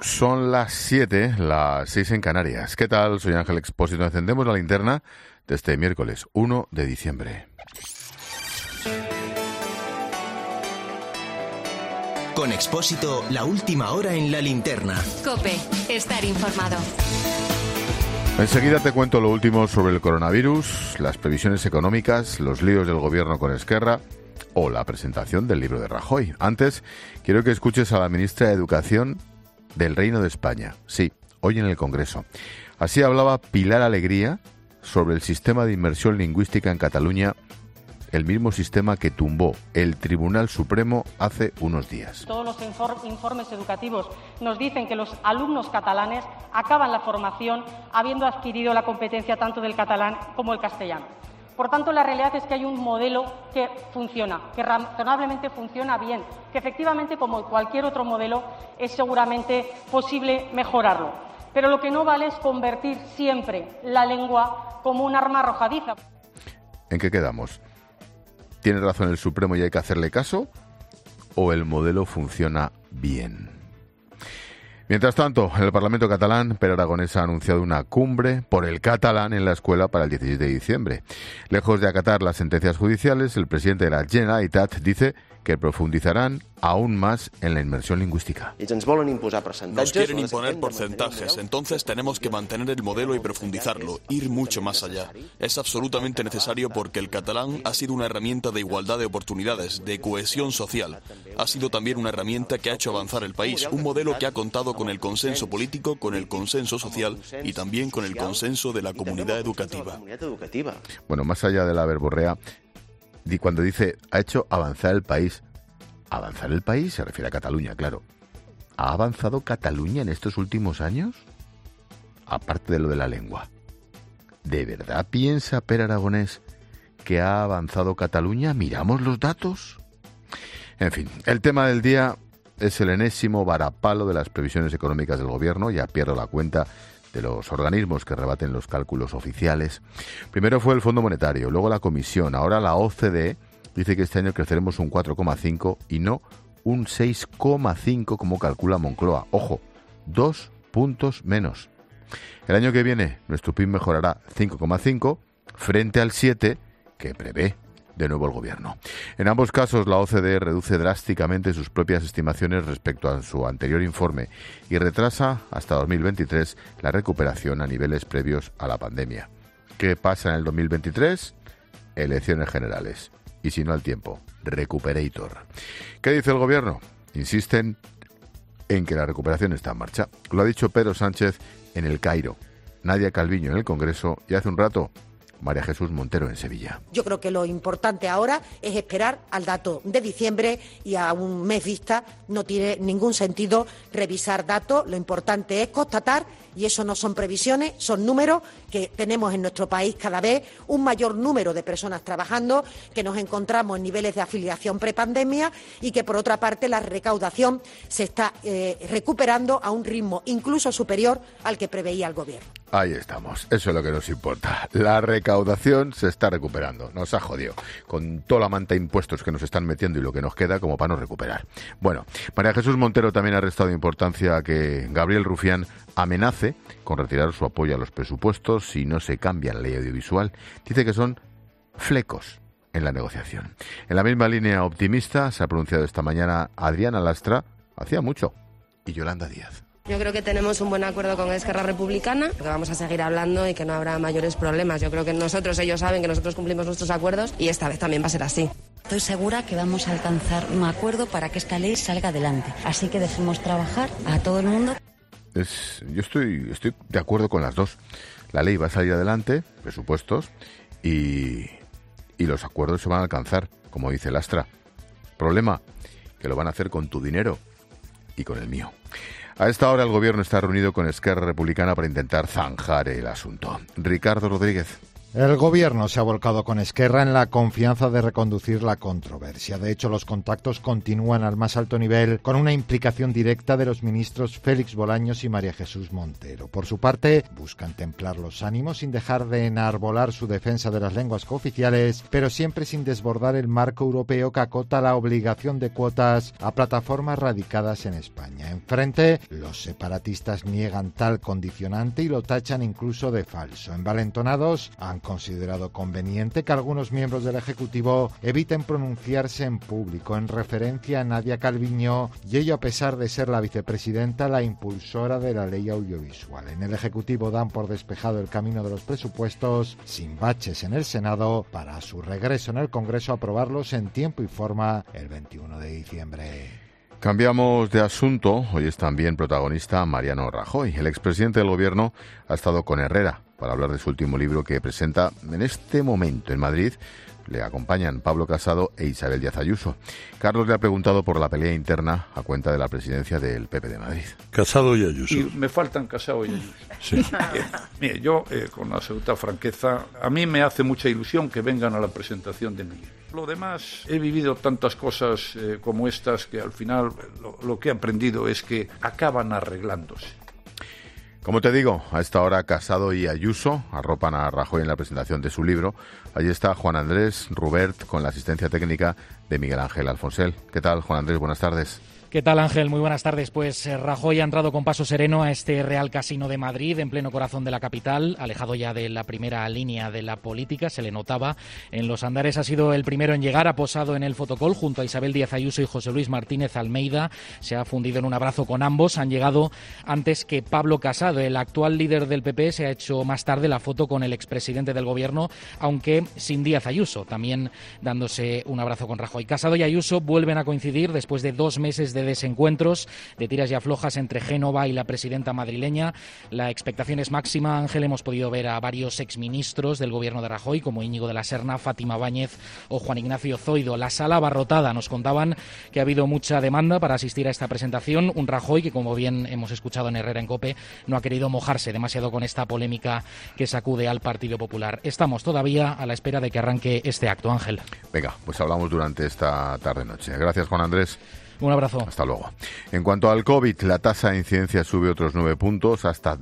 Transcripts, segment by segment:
Son las 7, las 6 en Canarias. ¿Qué tal? Soy Ángel Expósito. Encendemos la linterna de este miércoles 1 de diciembre. Con Expósito, la última hora en la linterna. COPE, estar informado. Enseguida te cuento lo último sobre el coronavirus, las previsiones económicas, los líos del gobierno con Esquerra o la presentación del libro de Rajoy. Antes, quiero que escuches a la ministra de Educación del Reino de España. Sí, hoy en el Congreso. Así hablaba Pilar Alegría sobre el sistema de inmersión lingüística en Cataluña, el mismo sistema que tumbó el Tribunal Supremo hace unos días. Todos los informes educativos nos dicen que los alumnos catalanes acaban la formación habiendo adquirido la competencia tanto del catalán como el castellano. Por tanto, la realidad es que hay un modelo que funciona, que razonablemente funciona bien, que efectivamente, como cualquier otro modelo, es seguramente posible mejorarlo. Pero lo que no vale es convertir siempre la lengua como un arma arrojadiza. ¿En qué quedamos? ¿Tiene razón el Supremo y hay que hacerle caso? ¿O el modelo funciona bien? Mientras tanto, en el Parlamento catalán, Pere Aragonès ha anunciado una cumbre por el catalán en la escuela para el 16 de diciembre. Lejos de acatar las sentencias judiciales, el presidente de la Generalitat dice que profundizarán aún más en la inmersión lingüística. Nos quieren imponer porcentajes, entonces tenemos que mantener el modelo y profundizarlo, ir mucho más allá. Es absolutamente necesario porque el catalán ha sido una herramienta de igualdad de oportunidades, de cohesión social. Ha sido también una herramienta que ha hecho avanzar el país, un modelo que ha contado con el consenso político, con el consenso social y también con el consenso de la comunidad educativa. Bueno, más allá de la verborrea, cuando dice ha hecho avanzar el país, ¿avanzar el país? Se refiere a Cataluña, claro. ¿Ha avanzado Cataluña en estos últimos años? Aparte de lo de la lengua. ¿De verdad piensa Pere Aragonès que ha avanzado Cataluña? ¿Miramos los datos? En fin, el tema del día es el enésimo varapalo de las previsiones económicas del gobierno. Ya pierdo la cuenta de los organismos que rebaten los cálculos oficiales. Primero fue el Fondo Monetario, luego la Comisión, ahora la OCDE dice que este año creceremos un 4,5 y no un 6,5 como calcula Moncloa. Ojo, 2 puntos menos. El año que viene nuestro PIB mejorará 5,5 frente al 7 que prevé de nuevo el gobierno. En ambos casos, la OCDE reduce drásticamente sus propias estimaciones respecto a su anterior informe y retrasa hasta 2023 la recuperación a niveles previos a la pandemia. ¿Qué pasa en el 2023? Elecciones generales. Y si no al tiempo, recuperator. ¿Qué dice el gobierno? Insisten en que la recuperación está en marcha. Lo ha dicho Pedro Sánchez en El Cairo, Nadia Calviño en el Congreso y hace un rato María Jesús Montero en Sevilla. Yo creo que lo importante ahora es esperar al dato de diciembre y a un mes vista no tiene ningún sentido revisar datos. Lo importante es constatar, y eso no son previsiones, son números, que tenemos en nuestro país cada vez un mayor número de personas trabajando, que nos encontramos en niveles de afiliación prepandemia y que, por otra parte, la recaudación se está recuperando a un ritmo incluso superior al que preveía el Gobierno. Ahí estamos, eso es lo que nos importa. La recaudación se está recuperando, nos ha jodido, con toda la manta de impuestos que nos están metiendo y lo que nos queda como para no recuperar. Bueno, María Jesús Montero también ha restado importancia a que Gabriel Rufián amenace con retirar su apoyo a los presupuestos si no se cambia la ley audiovisual. Dice que son flecos en la negociación. En la misma línea optimista se ha pronunciado esta mañana Adriana Lastra, hacía mucho, y Yolanda Díaz. Yo creo que tenemos un buen acuerdo con Esquerra Republicana, que vamos a seguir hablando y que no habrá mayores problemas. Yo creo que ellos saben que nosotros cumplimos nuestros acuerdos y esta vez también va a ser así. Estoy segura que vamos a alcanzar un acuerdo para que esta ley salga adelante. Así que dejemos trabajar a todo el mundo. Yo estoy de acuerdo con las dos. La ley va a salir adelante, presupuestos, y los acuerdos se van a alcanzar, como dice Lastra. Problema, que lo van a hacer con tu dinero y con el mío. A esta hora el gobierno está reunido con Esquerra Republicana para intentar zanjar el asunto. Ricardo Rodríguez. El Gobierno se ha volcado con Esquerra en la confianza de reconducir la controversia. De hecho, los contactos continúan al más alto nivel con una implicación directa de los ministros Félix Bolaños y María Jesús Montero. Por su parte, buscan templar los ánimos sin dejar de enarbolar su defensa de las lenguas cooficiales, pero siempre sin desbordar el marco europeo que acota la obligación de cuotas a plataformas radicadas en España. Enfrente, los separatistas niegan tal condicionante y lo tachan incluso de falso. Envalentonados, han considerado conveniente que algunos miembros del Ejecutivo eviten pronunciarse en público en referencia a Nadia Calviño, y ello a pesar de ser la vicepresidenta la impulsora de la ley audiovisual. En el Ejecutivo dan por despejado el camino de los presupuestos, sin baches en el Senado, para su regreso en el Congreso a aprobarlos en tiempo y forma el 21 de diciembre. Cambiamos de asunto. Hoy es también protagonista Mariano Rajoy. El expresidente del Gobierno ha estado con Herrera para hablar de su último libro que presenta en este momento en Madrid. Le acompañan Pablo Casado e Isabel Díaz Ayuso. Carlos le ha preguntado por la pelea interna a cuenta de la presidencia del PP de Madrid. Casado y Ayuso. Y me faltan Casado y Ayuso. Sí. Mire, yo, con absoluta franqueza, a mí me hace mucha ilusión que vengan a la presentación de mi libro. Lo demás, he vivido tantas cosas como estas que al final lo que he aprendido es que acaban arreglándose. Como te digo, a esta hora Casado y Ayuso arropan a Rajoy en la presentación de su libro. Allí está Juan Andrés Rubert con la asistencia técnica de Miguel Ángel Alfonsel. ¿Qué tal, Juan Andrés? Buenas tardes. ¿Qué tal, Ángel? Muy buenas tardes. Pues Rajoy ha entrado con paso sereno a este Real Casino de Madrid, en pleno corazón de la capital, alejado ya de la primera línea de la política, se le notaba. En los andares ha sido el primero en llegar, ha posado en el fotocall junto a Isabel Díaz Ayuso y José Luis Martínez Almeida. Se ha fundido en un abrazo con ambos. Han llegado antes que Pablo Casado. El actual líder del PP se ha hecho más tarde la foto con el expresidente del Gobierno, aunque sin Díaz Ayuso, también dándose un abrazo con Rajoy. Casado y Ayuso vuelven a coincidir después de 2 meses de desencuentros, de tiras y aflojas entre Génova y la presidenta madrileña. La expectación es máxima, Ángel. Hemos podido ver a varios exministros del gobierno de Rajoy, como Íñigo de la Serna, Fátima Báñez o Juan Ignacio Zoido. La sala abarrotada. Nos contaban que ha habido mucha demanda para asistir a esta presentación. Un Rajoy que, como bien hemos escuchado en Herrera en COPE, no ha querido mojarse demasiado con esta polémica que sacude al Partido Popular. Estamos todavía a la espera de que arranque este acto, Ángel. Venga, pues hablamos durante esta tarde-noche. Gracias, Juan Andrés. Un abrazo. Hasta luego. En cuanto al COVID, la tasa de incidencia sube otros 9 puntos, hasta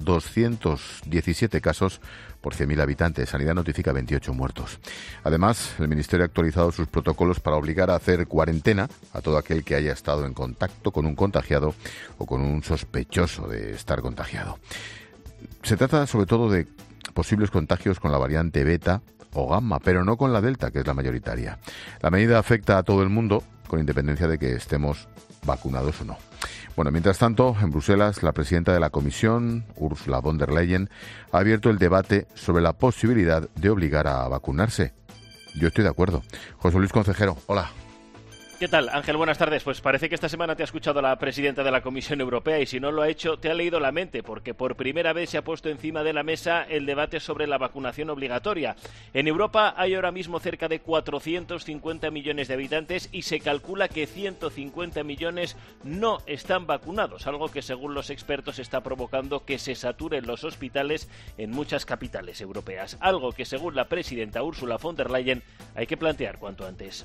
217 casos por 100.000 habitantes. Sanidad notifica 28 muertos. Además, el Ministerio ha actualizado sus protocolos para obligar a hacer cuarentena a todo aquel que haya estado en contacto con un contagiado o con un sospechoso de estar contagiado. Se trata sobre todo de posibles contagios con la variante beta o gamma, pero no con la delta, que es la mayoritaria. La medida afecta a todo el mundo, con independencia de que estemos vacunados o no. Bueno, mientras tanto, en Bruselas, la presidenta de la Comisión, Ursula von der Leyen, ha abierto el debate sobre la posibilidad de obligar a vacunarse. Yo estoy de acuerdo. José Luis Concejero, hola. ¿Qué tal, Ángel? Buenas tardes. Pues parece que esta semana te ha escuchado la presidenta de la Comisión Europea y si no lo ha hecho, te ha leído la mente, porque por primera vez se ha puesto encima de la mesa el debate sobre la vacunación obligatoria. En Europa hay ahora mismo cerca de 450 millones de habitantes y se calcula que 150 millones no están vacunados, algo que según los expertos está provocando que se saturen los hospitales en muchas capitales europeas. Algo que según la presidenta Ursula von der Leyen hay que plantear cuanto antes.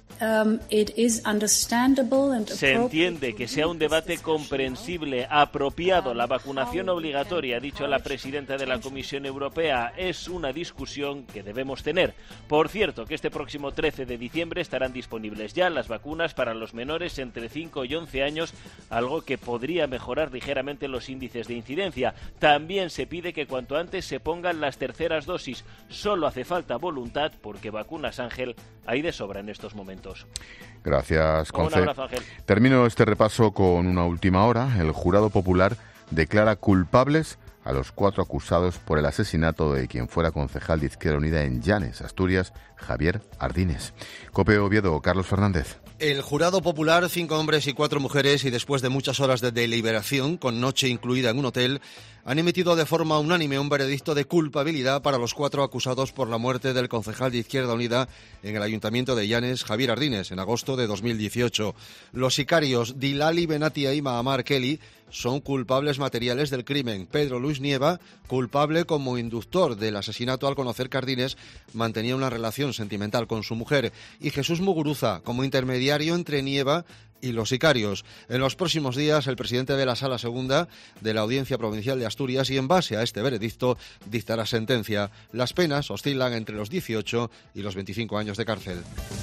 Se entiende que sea un debate comprensible, apropiado. La vacunación obligatoria, ha dicho la presidenta de la Comisión Europea, es una discusión que debemos tener. Por cierto, que este próximo 13 de diciembre estarán disponibles ya las vacunas para los menores entre 5 y 11 años, algo que podría mejorar ligeramente los índices de incidencia. También se pide que cuanto antes se pongan las terceras dosis. Solo hace falta voluntad, porque vacunas, Ángel, hay de sobra en estos momentos. Gracias, Conce. Un abrazo, Ángel. Termino este repaso con una última hora. El jurado popular declara culpables a los 4 acusados por el asesinato de quien fuera concejal de Izquierda Unida en Llanes, Asturias, Javier Ardines. COPE Oviedo, Carlos Fernández. El jurado popular, 5 hombres y 4 mujeres, y después de muchas horas de deliberación, con noche incluida en un hotel, han emitido de forma unánime un veredicto de culpabilidad para los 4 acusados por la muerte del concejal de Izquierda Unida en el Ayuntamiento de Llanes, Javier Ardines, en agosto de 2018. Los sicarios Dilali Benatia y Mahamar Kelly son culpables materiales del crimen. Pedro Luis Nieva, culpable como inductor del asesinato al conocer que Ardines mantenía una relación sentimental con su mujer. Y Jesús Muguruza, como intermediario entre Nieva y los sicarios. En los próximos días, el presidente de la Sala Segunda de la Audiencia Provincial de Asturias, y en base a este veredicto, dictará sentencia. Las penas oscilan entre los 18 y los 25 años de cárcel.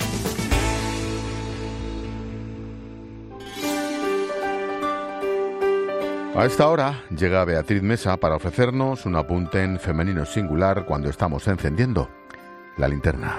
A esta hora llega Beatriz Mesa para ofrecernos un apunte en femenino singular cuando estamos encendiendo la linterna.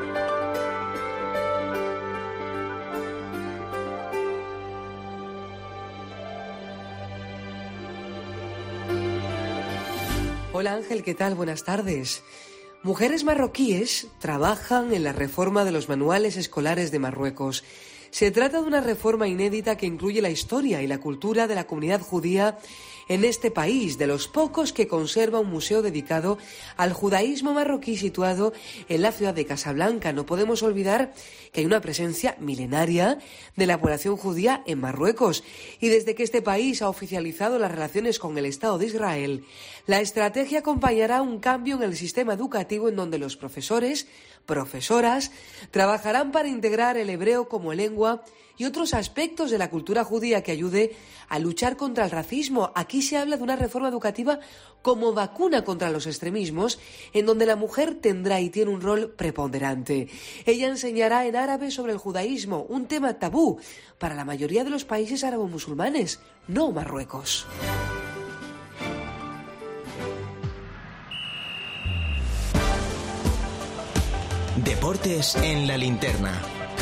Hola Ángel, ¿qué tal? Buenas tardes. Mujeres marroquíes trabajan en la reforma de los manuales escolares de Marruecos. Se trata de una reforma inédita que incluye la historia y la cultura de la comunidad judía en este país, de los pocos que conserva un museo dedicado al judaísmo marroquí situado en la ciudad de Casablanca. No podemos olvidar que hay una presencia milenaria de la población judía en Marruecos, y desde que este país ha oficializado las relaciones con el Estado de Israel, la estrategia acompañará un cambio en el sistema educativo en donde los profesoras trabajarán para integrar el hebreo como lengua y otros aspectos de la cultura judía que ayude a luchar contra el racismo. Aquí se habla de una reforma educativa como vacuna contra los extremismos, en donde la mujer tendrá y tiene un rol preponderante. Ella enseñará en árabe sobre el judaísmo, un tema tabú para la mayoría de los países árabo-musulmanes, no Marruecos. Deportes en la linterna.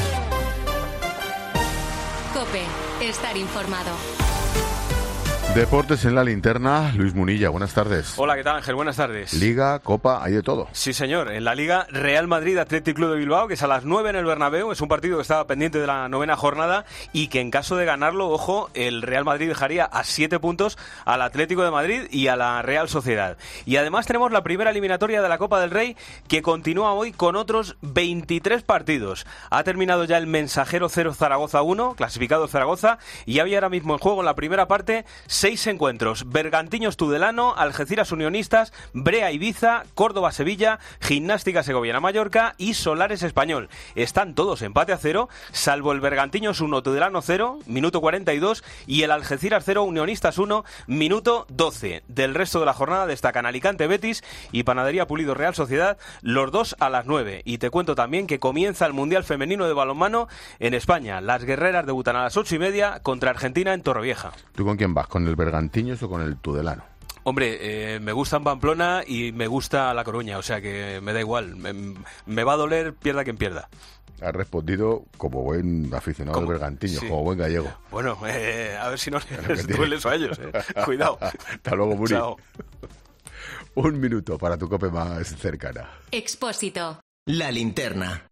COPE, estar informado. Deportes en la linterna, Luis Munilla, buenas tardes. Hola, ¿qué tal, Ángel? Buenas tardes. Liga, Copa, hay de todo. Sí, señor. En la Liga, Real Madrid Athletic Club de Bilbao, que es a las 9 en el Bernabéu. Es un partido que estaba pendiente de la 9ª jornada y que en caso de ganarlo, ojo, el Real Madrid dejaría a 7 puntos al Atlético de Madrid y a la Real Sociedad. Y además tenemos la primera eliminatoria de la Copa del Rey, que continúa hoy con otros 23 partidos. Ha terminado ya el Mensajero 0, Zaragoza 1, clasificado Zaragoza, y había ahora mismo en juego en la primera parte 6 encuentros: Bergantiños Tudelano, Algeciras Unionistas, Brea Ibiza, Córdoba Sevilla, Gimnástica Segoviana Mallorca y Solares Español. Están todos empate a 0, salvo el Bergantiños 1, Tudelano 0, minuto 42, y el Algeciras 0, Unionistas 1, minuto 12. Del resto de la jornada destacan Alicante Betis y Panadería Pulido Real Sociedad, los dos a las 9. Y te cuento también que comienza el Mundial Femenino de Balonmano en España. Las guerreras debutan a las 8:30 contra Argentina en Torrevieja. ¿Tú con quién vas? ¿Con el Bergantiños o con el Tudelano? Hombre, me gusta en Pamplona y me gusta La Coruña, o sea que me da igual. Me va a doler, pierda quien pierda. Has respondido como buen aficionado del Bergantiños, sí, como buen gallego. Bueno, a ver si no les duele eso a ellos. Cuidado. Hasta luego, Muri. Chao. Un minuto para tu COPE más cercana. Expósito. La linterna.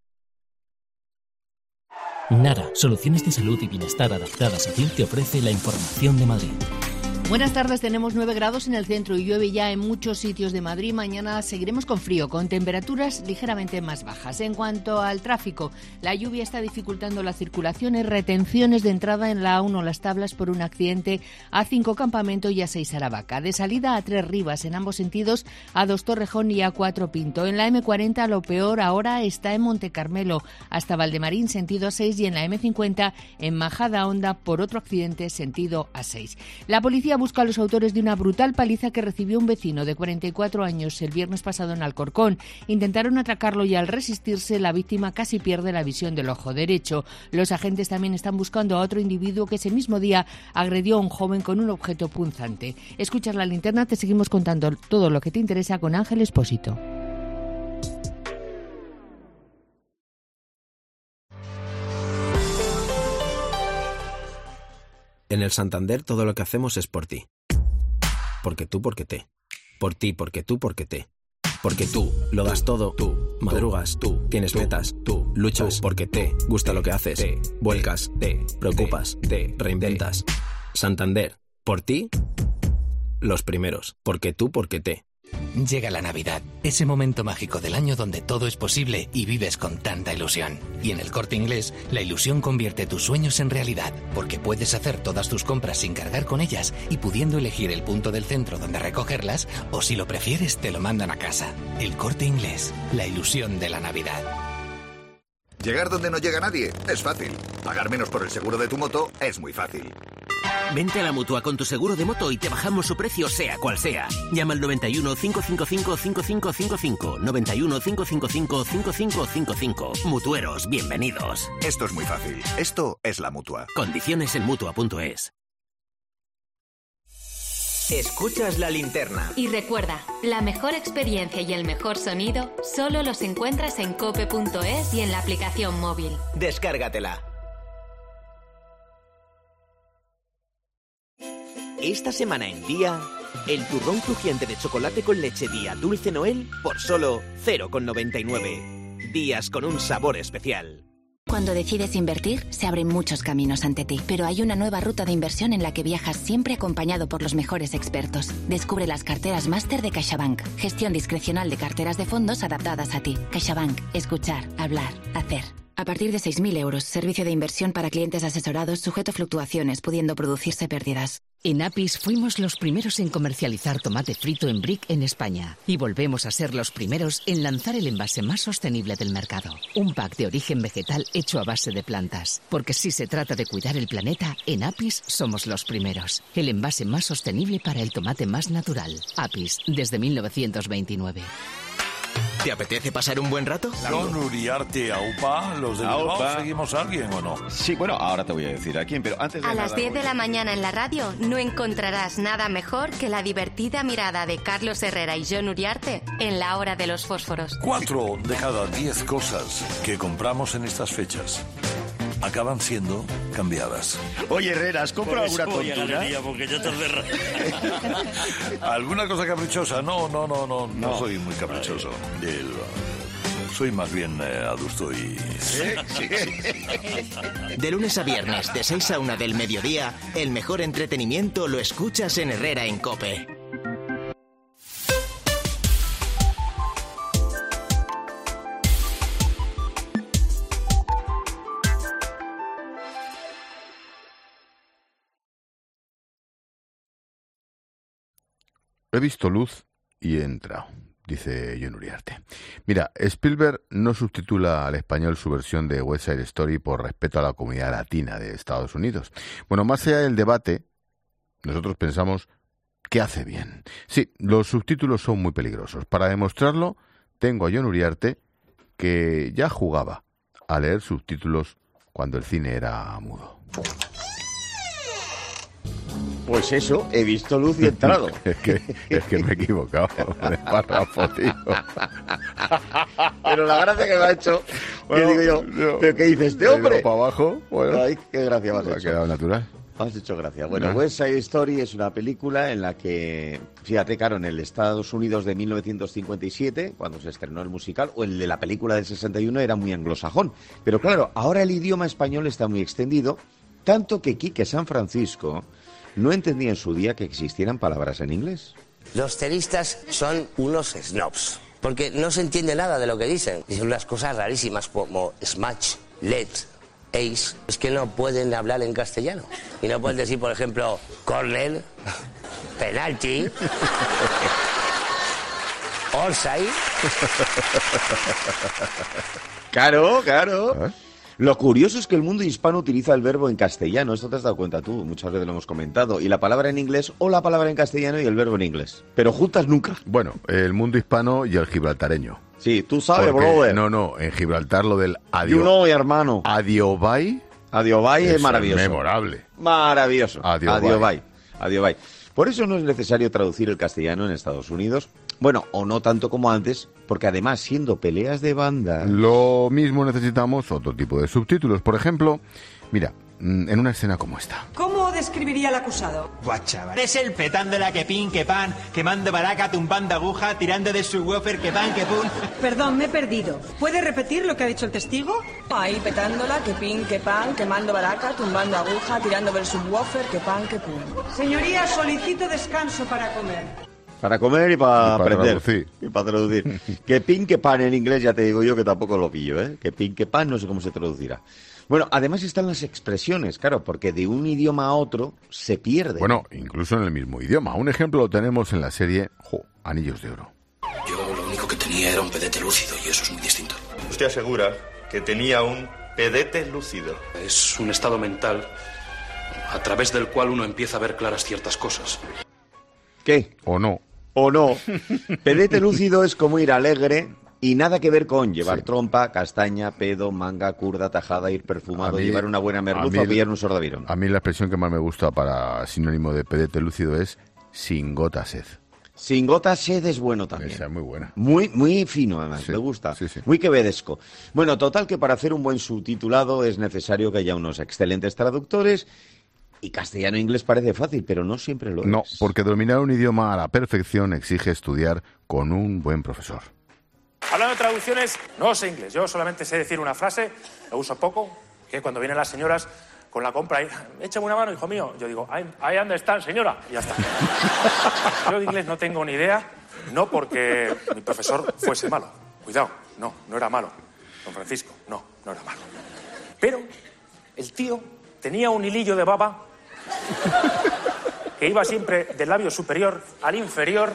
Nara, soluciones de salud y bienestar adaptadas a ti, te ofrece la información de Madrid. Buenas tardes, tenemos 9 grados en el centro y llueve ya en muchos sitios de Madrid. Mañana seguiremos con frío, con temperaturas ligeramente más bajas. En cuanto al tráfico, la lluvia está dificultando la circulación y retenciones de entrada en la A1 Las Tablas por un accidente, A5 Campamento y A6 Aravaca. De salida a 3 Rivas en ambos sentidos, A2 Torrejón y A4 Pinto. En la M40 lo peor ahora está en Montecarmelo hasta Valdemarín sentido A6 y en la M50 en Majada Honda por otro accidente sentido A6. La policía busca a los autores de una brutal paliza que recibió un vecino de 44 años el viernes pasado en Alcorcón. Intentaron atracarlo y al resistirse la víctima casi pierde la visión del ojo derecho. Los agentes también están buscando a otro individuo que ese mismo día agredió a un joven con un objeto punzante. Escuchas la linterna, te seguimos contando todo lo que te interesa con Ángel Expósito. En el Santander todo lo que hacemos es por ti. Porque tú, porque te. Por ti, porque tú, porque te. Porque tú lo das todo, tú madrugas, tú tienes metas, tú luchas, porque te gusta lo que haces, vuelcas, te preocupas, te reinventas. Santander, por ti, los primeros. Porque tú, porque te. Llega la Navidad, ese momento mágico del año donde todo es posible y vives con tanta ilusión. Y en El Corte Inglés, la ilusión convierte tus sueños en realidad, porque puedes hacer todas tus compras sin cargar con ellas y pudiendo elegir el punto del centro donde recogerlas, o si lo prefieres, te lo mandan a casa. El Corte Inglés, la ilusión de la Navidad. Llegar donde no llega nadie es fácil. Pagar menos por el seguro de tu moto es muy fácil. Vente a la Mutua con tu seguro de moto y te bajamos su precio sea cual sea. Llama al 91 555 5555. 91 555 5555. Mutueros, bienvenidos. Esto es muy fácil. Esto es la Mutua. Condiciones en Mutua.es. Escuchas La Linterna. Y recuerda, la mejor experiencia y el mejor sonido solo los encuentras en cope.es y en la aplicación móvil. Descárgatela. Esta semana en Día, el turrón crujiente de chocolate con leche Día Dulce Noel por solo 0,99. Días con un sabor especial. Cuando decides invertir, se abren muchos caminos ante ti, pero hay una nueva ruta de inversión en la que viajas siempre acompañado por los mejores expertos. Descubre las carteras máster de CaixaBank, gestión discrecional de carteras de fondos adaptadas a ti. CaixaBank, escuchar, hablar, hacer. A partir de 6.000 euros, servicio de inversión para clientes asesorados sujeto a fluctuaciones, pudiendo producirse pérdidas. En Apis fuimos los primeros en comercializar tomate frito en brick en España y volvemos a ser los primeros en lanzar el envase más sostenible del mercado. Un pack de origen vegetal hecho a base de plantas. Porque si se trata de cuidar el planeta, en Apis somos los primeros. El envase más sostenible para el tomate más natural. Apis, desde 1929. ¿Te apetece pasar un buen rato? Con Uriarte, AUPA, los de Bilbao, ¿seguimos a alguien o no? Sí, bueno, ahora te voy a decir a quién, pero antes de A las 10 de la mañana en la radio no encontrarás nada mejor que la divertida mirada de Carlos Herrera y Jon Uriarte en La Hora de los Fósforos. 4 de cada 10 cosas que compramos en estas fechas acaban siendo cambiadas. Oye, Herrera, ¿has comprado alguna tontura? Porque ya te cerré. ¿Alguna cosa caprichosa? No soy muy caprichoso. Soy más bien adusto y... Sí. De lunes a viernes, de 6 a 1 del mediodía, el mejor entretenimiento lo escuchas en Herrera en COPE. He visto luz y he entrado, dice Jon Uriarte. Mira, Spielberg no subtitula al español su versión de West Side Story por respeto a la comunidad latina de Estados Unidos. Bueno, más allá del debate, nosotros pensamos que hace bien. Sí, los subtítulos son muy peligrosos. Para demostrarlo, tengo a Jon Uriarte, que ya jugaba a leer subtítulos cuando el cine era mudo. Pues eso, he visto luz y he entrado. es que me he equivocado de párrafo, tío. Pero la gracia que me ha hecho, bueno, que digo yo, ¿pero qué dice este hombre? Para abajo, bueno. Ay, qué gracia me has hecho. Ha quedado natural. Has hecho gracia. Bueno, West Side Story es una película en la que, fíjate, claro, en el Estados Unidos de 1957, cuando se estrenó el musical, o el de la película del 61 era muy anglosajón. Pero claro, ahora el idioma español está muy extendido, tanto que Quique San Francisco no entendía en su día que existieran palabras en inglés. Los ceristas son unos snobs, porque no se entiende nada de lo que dicen. Dicen unas cosas rarísimas como smash, let, ace. Es que no pueden hablar en castellano. Y no pueden decir, por ejemplo, corner, penalti, onside. Claro. Lo curioso es que el mundo hispano utiliza el verbo en castellano, esto te has dado cuenta tú, muchas veces lo hemos comentado, y la palabra en inglés o la palabra en castellano y el verbo en inglés, pero juntas nunca. Bueno, el mundo hispano y el gibraltareño. Sí, tú sabes, porque, brother. No, en Gibraltar lo del adiós. You know, hermano. Adiobay. Adiobay es maravilloso. Memorable. Maravilloso. Adiobay. Por eso no es necesario traducir el castellano en Estados Unidos. Bueno, o no tanto como antes, porque además, siendo peleas de banda... Lo mismo necesitamos otro tipo de subtítulos. Por ejemplo, mira, en una escena como esta. ¿Cómo describiría al acusado? Buah, chaval. Es el petándola que pin, que pan, quemando baraca, tumbando aguja, tirando de su wafer, que pan, que pum. Perdón, me he perdido. ¿Puede repetir lo que ha dicho el testigo? Ahí, petándola, que pin, que pan, quemando baraca, tumbando aguja, tirando del subwoofer, que pan, que pum. Señoría, solicito descanso para comer. Para comer y para aprender. Traducir. Y para traducir. Que pin que pan en inglés, ya te digo yo que tampoco lo pillo, ¿eh? Que pin que pan, no sé cómo se traducirá. Bueno, además están las expresiones, claro, porque de un idioma a otro se pierde. Bueno, incluso en el mismo idioma. Un ejemplo lo tenemos en la serie Anillos de Oro. Yo lo único que tenía era un pedete lúcido y eso es muy distinto. Usted asegura que tenía un pedete lúcido. Es un estado mental a través del cual uno empieza a ver claras ciertas cosas. ¿Qué? ¿O no? ¿O no? Pedete lúcido es como ir alegre y nada que ver con llevar trompa, castaña, pedo, manga, curda, tajada, ir perfumado, llevar una buena merluza o pillar un sordavirón. A mí la expresión que más me gusta para sinónimo de pedete lúcido es sin gota sed. Sin gota sed es bueno también. Esa es muy buena. Muy fino, además, Sí, me gusta. sí, sí. Muy quevedesco. Bueno, total que para hacer un buen subtitulado es necesario que haya unos excelentes traductores. Y castellano e inglés parece fácil, pero no siempre lo es. No, porque dominar un idioma a la perfección exige estudiar con un buen profesor. Hablando de traducciones, no sé inglés. Yo solamente sé decir una frase, lo uso poco, que cuando vienen las señoras con la compra, échame una mano, hijo mío. Yo digo, ahí anda están, señora, y ya está. Yo de inglés no tengo ni idea, no porque mi profesor fuese malo. Cuidado, no era malo. Don Francisco, no era malo. Pero el tío tenía un hilillo de baba que iba siempre del labio superior al inferior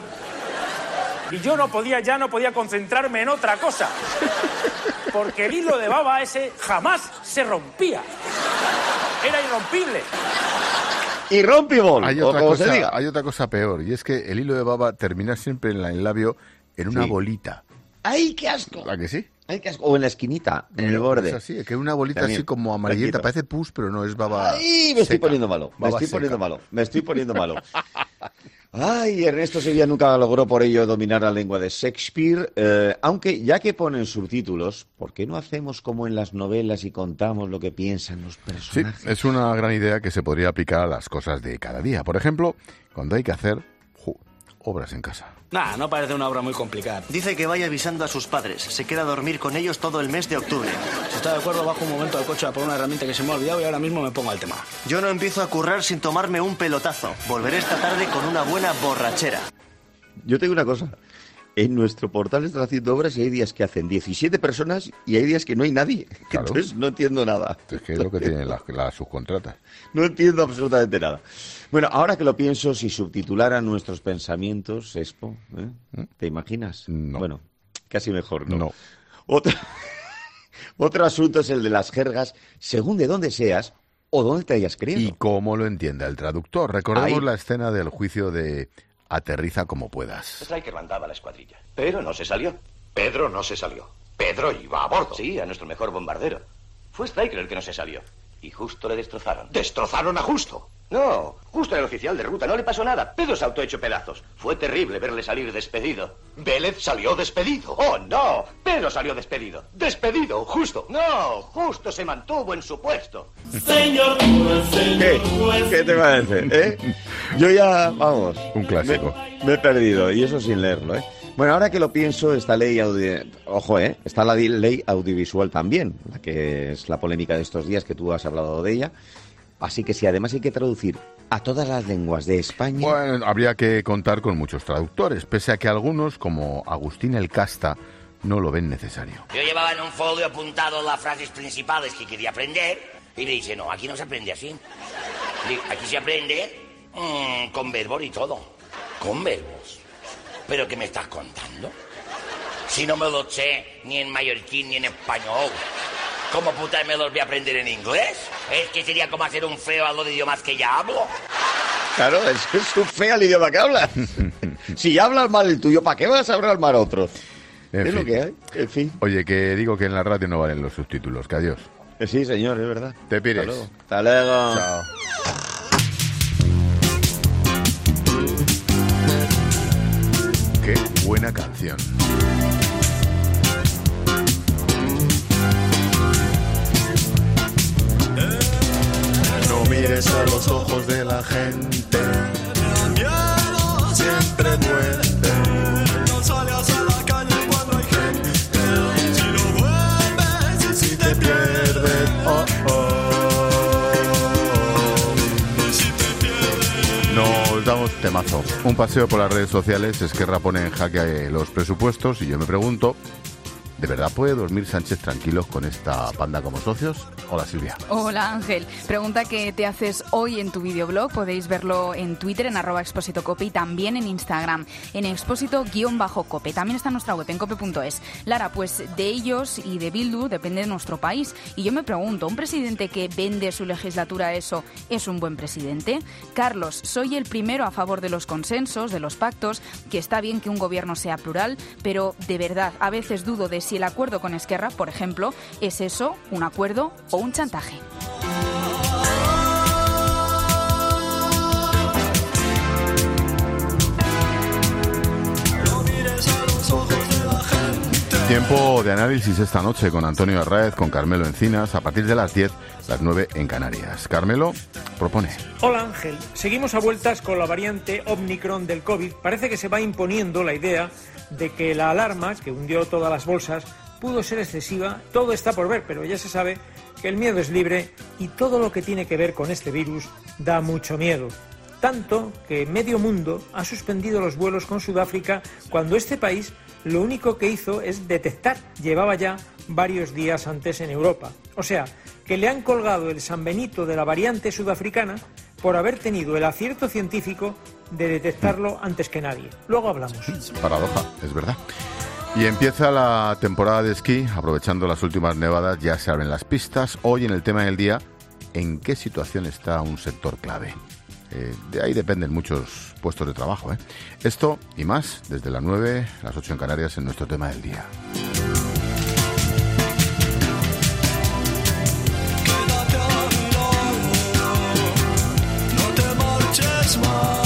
y yo no podía concentrarme en otra cosa porque el hilo de baba ese jamás se rompía, era irrompible. Irrompible, Hay otra cosa peor, y es que el hilo de baba termina siempre en el labio en una bolita. ¡Ay, qué asco! ¿A que sí? ¡Ay, qué asco! O en la esquinita, en el borde. Es así, que es una bolita También, así como amarillenta, parece pus, pero no es baba. ¡Ay, me estoy seca. poniendo malo! Me Baba estoy poniendo seca. malo. Me estoy poniendo malo. Ay, Ernesto Sevilla nunca logró por ello dominar la lengua de Shakespeare, aunque ya que ponen subtítulos, ¿por qué no hacemos como en las novelas y contamos lo que piensan los Sí, personajes? es una gran idea que se podría aplicar a las cosas de cada día. Por ejemplo, cuando hay que hacer obras en casa. Nah, no parece una obra muy complicada. Dice que vaya avisando a sus padres. Se queda a dormir con ellos todo el mes de octubre. Si está de acuerdo, bajo un momento al coche a por una herramienta que se me ha olvidado y ahora mismo me pongo al tema. Yo no empiezo a currar sin tomarme un pelotazo. Volveré esta tarde con una buena borrachera. Yo tengo una cosa. En nuestro portal están haciendo obras y hay días que hacen 17 personas y hay días que no hay nadie. Claro. Entonces no entiendo nada. Es que es lo que tienen las subcontratas. No entiendo absolutamente nada. Bueno, ahora que lo pienso, si subtitularan nuestros pensamientos, Expo, ¿te imaginas? No. Bueno, casi mejor, ¿no? No. Otro asunto es el de las jergas, según de dónde seas o dónde te hayas criado. Y cómo lo entienda el traductor. Recordemos Ahí. la escena del juicio de Aterriza como puedas. Stryker mandaba la escuadrilla, pero no se salió. Pedro no se salió. Pedro iba a bordo. Sí, a nuestro mejor bombardero. Fue Stryker el que no se salió. Y Justo le destrozaron. ¿Destrozaron a Justo? No, Justo era el oficial de ruta, no le pasó nada. Pedro saltó hecho pedazos. Fue terrible verle salir despedido. Vélez salió despedido. ¡Oh, no! Pedro salió despedido. ¡Despedido, Justo! No, Justo se mantuvo en su puesto. Señor, ¿Qué te parece? Yo ya, vamos. Un clásico. Me he perdido, y eso sin leerlo, Bueno, ahora que lo pienso, esta ley está la ley audiovisual también, la que es la polémica de estos días que tú has hablado de ella. Así que si además hay que traducir a todas las lenguas de España... Bueno, habría que contar con muchos traductores, pese a que algunos, como Agustín el Casta, no lo ven necesario. Yo llevaba en un folio apuntado las frases principales que quería aprender y le dice, no, aquí no se aprende así. Aquí se aprende con verbos y todo. ¿Con verbos? ¿Pero qué me estás contando? Si no me lo sé ni en mallorquín ni en español, ¿cómo puta me los voy a aprender en inglés? Es que sería como hacer un feo a los idiomas que ya hablo. Claro, es un feo el idioma que hablas. Si ya hablas mal el tuyo, ¿para qué vas a hablar mal otros? En Es fin. lo que hay, en fin. Oye, que digo que en la radio no valen los subtítulos, que adiós. Sí, señor, es verdad. Te pires. Hasta luego. Hasta luego. Chao. Qué buena canción. No mires a los ojos de la gente. Siempre duele. No salgas a la calle cuando hay gente. Si no vuelves y si te pierdes. Oh, oh. Y si te pierdes. Nos damos, temazo. Un paseo por las redes sociales, Esquerra pone en jaque los presupuestos y yo me pregunto, ¿de verdad puede dormir Sánchez tranquilos con esta panda como socios? Hola, Silvia. Hola, Ángel. Pregunta que te haces hoy en tu videoblog. Podéis verlo en Twitter, en @expósitocope, y también en Instagram, en expósito_cope. También está en nuestra web, en cope.es. Lara, pues de ellos y de Bildu depende de nuestro país. Y yo me pregunto, ¿un presidente que vende su legislatura a eso es un buen presidente? Carlos, soy el primero a favor de los consensos, de los pactos, que está bien que un gobierno sea plural, pero de verdad, a veces dudo de si el acuerdo con Esquerra, por ejemplo, es eso, un acuerdo o un chantaje. Tiempo de análisis esta noche con Antonio Arraez, con Carmelo Encinas, a partir de las 10, las 9 en Canarias. Carmelo propone. Hola, Ángel. Seguimos a vueltas con la variante Omicron del COVID. Parece que se va imponiendo la idea de que la alarma que hundió todas las bolsas pudo ser excesiva. Todo está por ver, pero ya se sabe que el miedo es libre y todo lo que tiene que ver con este virus da mucho miedo. Tanto que medio mundo ha suspendido los vuelos con Sudáfrica cuando este país lo único que hizo es detectar. Llevaba ya varios días antes en Europa. O sea, que le han colgado el San Benito de la variante sudafricana por haber tenido el acierto científico de detectarlo antes que nadie. Luego hablamos. Paradoja, es verdad. Y empieza la temporada de esquí, aprovechando las últimas nevadas, ya se abren las pistas. Hoy en el tema del día, ¿en qué situación está un sector clave? De ahí dependen muchos puestos de trabajo, ¿eh? Esto y más desde las 9, las 8 en Canarias, en nuestro tema del día. No te marches más.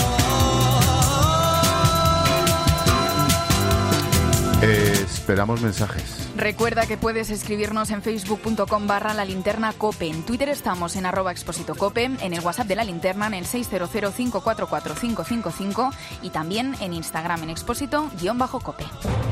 Esperamos mensajes. Recuerda que puedes escribirnos en facebook.com/lalinternacope. En Twitter estamos en @expósitocope, en el WhatsApp de La Linterna en el 600-544-555 y también en Instagram en expósito_cope.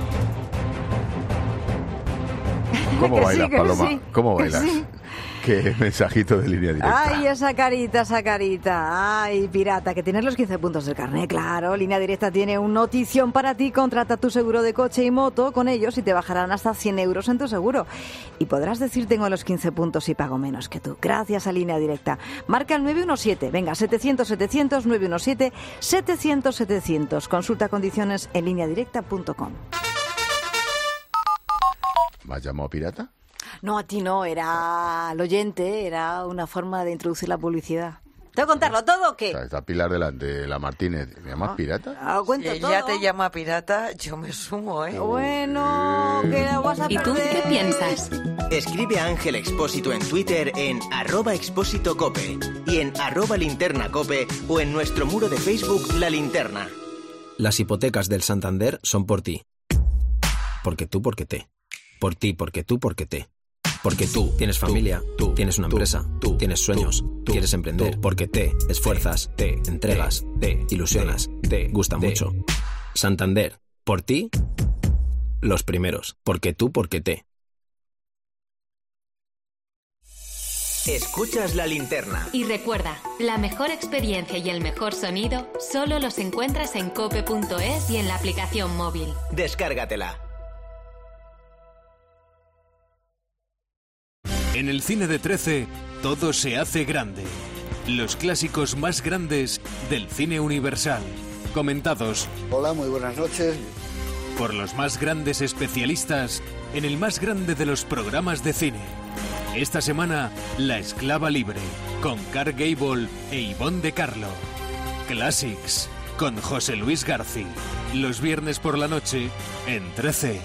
¿Cómo Que bailas, sí, que Paloma? sí. ¿Cómo Que bailas? sí. Qué mensajito de línea directa. Ay, esa carita, esa carita. Ay, pirata, que tienes los 15 puntos del carnet, claro. Línea Directa tiene una notición para ti. Contrata tu seguro de coche y moto con ellos y te bajarán hasta 100 euros en tu seguro. Y podrás decir, tengo los 15 puntos y pago menos que tú. Gracias a Línea Directa. Marca el 917. Venga, 700-700, 917-700-700. Consulta condiciones en lineadirecta.com. ¿Me has llamado pirata? No, a ti no, era al oyente, era una forma de introducir la publicidad. ¿Tengo que contarlo todo o qué? O sea, está Pilar delante de la Martínez. ¿Me llamas pirata? Cuento Si todo. ella te llama pirata, yo me sumo, ¿eh? Bueno, que la vas a ¿Y tú perder. qué piensas? Escribe a Ángel Expósito en Twitter en @expósitocope y en @linternacope o en nuestro muro de Facebook La Linterna. Las hipotecas del Santander son por ti. Porque tú, porque te. Por ti, porque tú, porque te. Porque tú tienes familia, tú tienes una empresa, tú tienes sueños, quieres emprender, porque te esfuerzas, te entregas, te ilusionas, te gusta mucho. Santander, por ti, los primeros. Porque tú, porque te. Escuchas La Linterna. Y recuerda, la mejor experiencia y el mejor sonido solo los encuentras en cope.es y en la aplicación móvil. Descárgatela. En el cine de 13, todo se hace grande. Los clásicos más grandes del cine universal. Comentados. Hola, muy buenas noches. Por los más grandes especialistas en el más grande de los programas de cine. Esta semana, La Esclava Libre, con Clark Gable e Ivonne de Carlo. Classics, con José Luis García. Los viernes por la noche, en 13.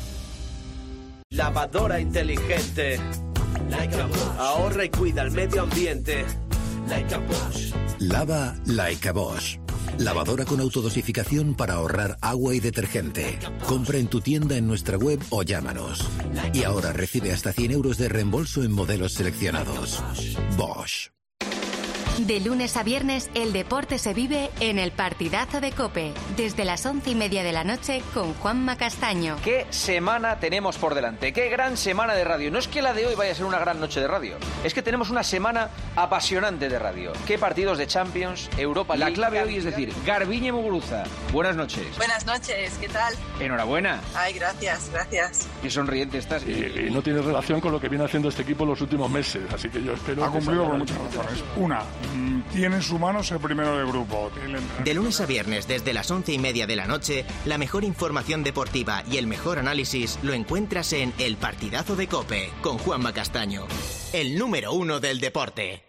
Lavadora inteligente. Like a Bosch. Ahorra y cuida el medio ambiente. Like a Bosch. Lava Like a Bosch. Lavadora con autodosificación para ahorrar agua y detergente. Compra en tu tienda, en nuestra web o llámanos. Y ahora recibe hasta 100 euros de reembolso en modelos seleccionados. Bosch. De lunes a viernes, el deporte se vive en el partidazo de COPE, desde las 11:30 de la noche con Juanma Castaño. ¿Qué semana tenemos por delante? ¿Qué gran semana de radio? No es que la de hoy vaya a ser una gran noche de radio, es que tenemos una semana apasionante de radio. ¿Qué partidos de Champions, Europa League? La clave hoy es decir, Garbiñe Muguruza, buenas noches. Buenas noches, ¿qué tal? Enhorabuena. Ay, gracias. Qué sonriente estás. Y no tiene relación con lo que viene haciendo este equipo en los últimos meses, así que yo espero... Ha cumplido por muchas razones. Una, tiene en su mano ser primero de grupo. De lunes a viernes, desde las 11:30 de la noche, la mejor información deportiva y el mejor análisis lo encuentras en El Partidazo de COPE, con Juanma Castaño, el número 1 del deporte.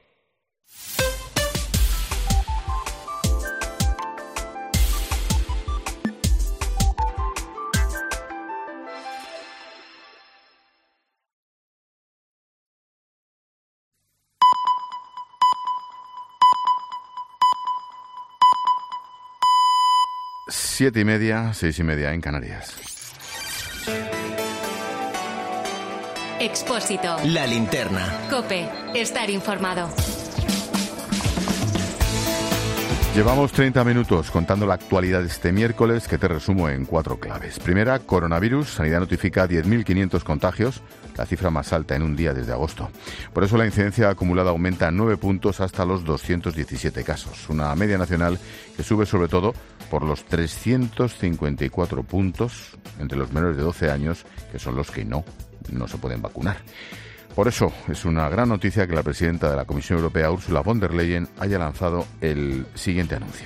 Siete y media, 6:30 en Canarias. Expósito. La linterna. COPE. Estar informado. Llevamos 30 minutos contando la actualidad de este miércoles, que te resumo en 4 claves. Primera, coronavirus. Sanidad notifica 10.500 contagios, la cifra más alta en un día desde agosto. Por eso la incidencia acumulada aumenta 9 puntos hasta los 217 casos. Una media nacional que sube sobre todo por los 354 puntos entre los menores de 12 años, que son los que no se pueden vacunar. Por eso es una gran noticia que la presidenta de la Comisión Europea, Ursula von der Leyen, haya lanzado el siguiente anuncio.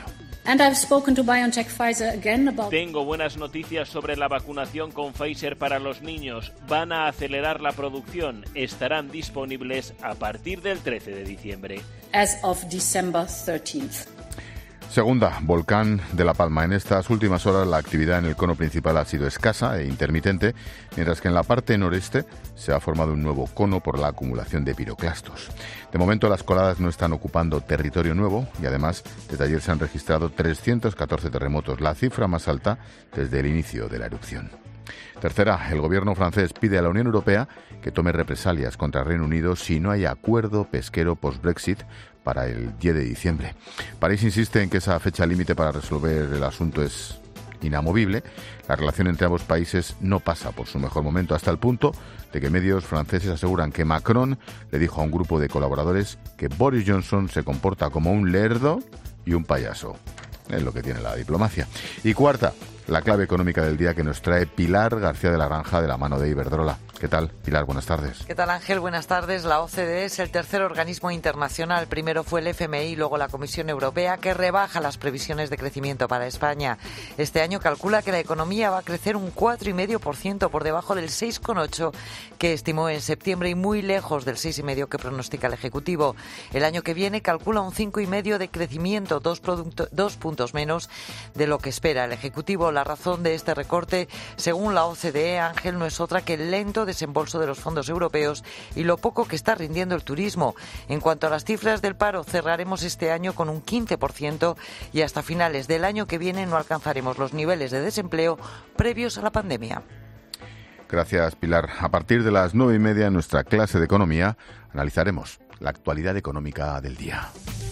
Tengo buenas noticias sobre la vacunación con Pfizer para los niños. Van a acelerar la producción. Estarán disponibles a partir del 13 de diciembre. As of December 13th. Segunda, volcán de La Palma. En estas últimas horas la actividad en el cono principal ha sido escasa e intermitente, mientras que en la parte noreste se ha formado un nuevo cono por la acumulación de piroclastos. De momento las coladas no están ocupando territorio nuevo y además desde ayer se han registrado 314 terremotos, la cifra más alta desde el inicio de la erupción. Tercera, el gobierno francés pide a la Unión Europea que tome represalias contra el Reino Unido si no hay acuerdo pesquero post-Brexit para el 10 de diciembre. París insiste en que esa fecha límite para resolver el asunto es inamovible. La relación entre ambos países no pasa por su mejor momento, hasta el punto de que medios franceses aseguran que Macron le dijo a un grupo de colaboradores que Boris Johnson se comporta como un lerdo y un payaso. Es lo que tiene la diplomacia. Y cuarta, la clave económica del día que nos trae Pilar García de la Granja de la mano de Iberdrola. ¿Qué tal, Pilar? Buenas tardes. ¿Qué tal, Ángel? Buenas tardes. La OCDE es el tercer organismo internacional. Primero fue el FMI y luego la Comisión Europea, que rebaja las previsiones de crecimiento para España. Este año calcula que la economía va a crecer un 4,5% por debajo del 6,8% que estimó en septiembre y muy lejos del 6,5% que pronostica el Ejecutivo. El año que viene calcula un 5,5% de crecimiento, 2 puntos menos de lo que espera el Ejecutivo. La razón de este recorte, según la OCDE, Ángel, no es otra que el lento desembolso de los fondos europeos y lo poco que está rindiendo el turismo. En cuanto a las cifras del paro, cerraremos este año con un 15% y hasta finales del año que viene no alcanzaremos los niveles de desempleo previos a la pandemia. Gracias, Pilar. A partir de las 9:30 en nuestra clase de economía analizaremos la actualidad económica del día.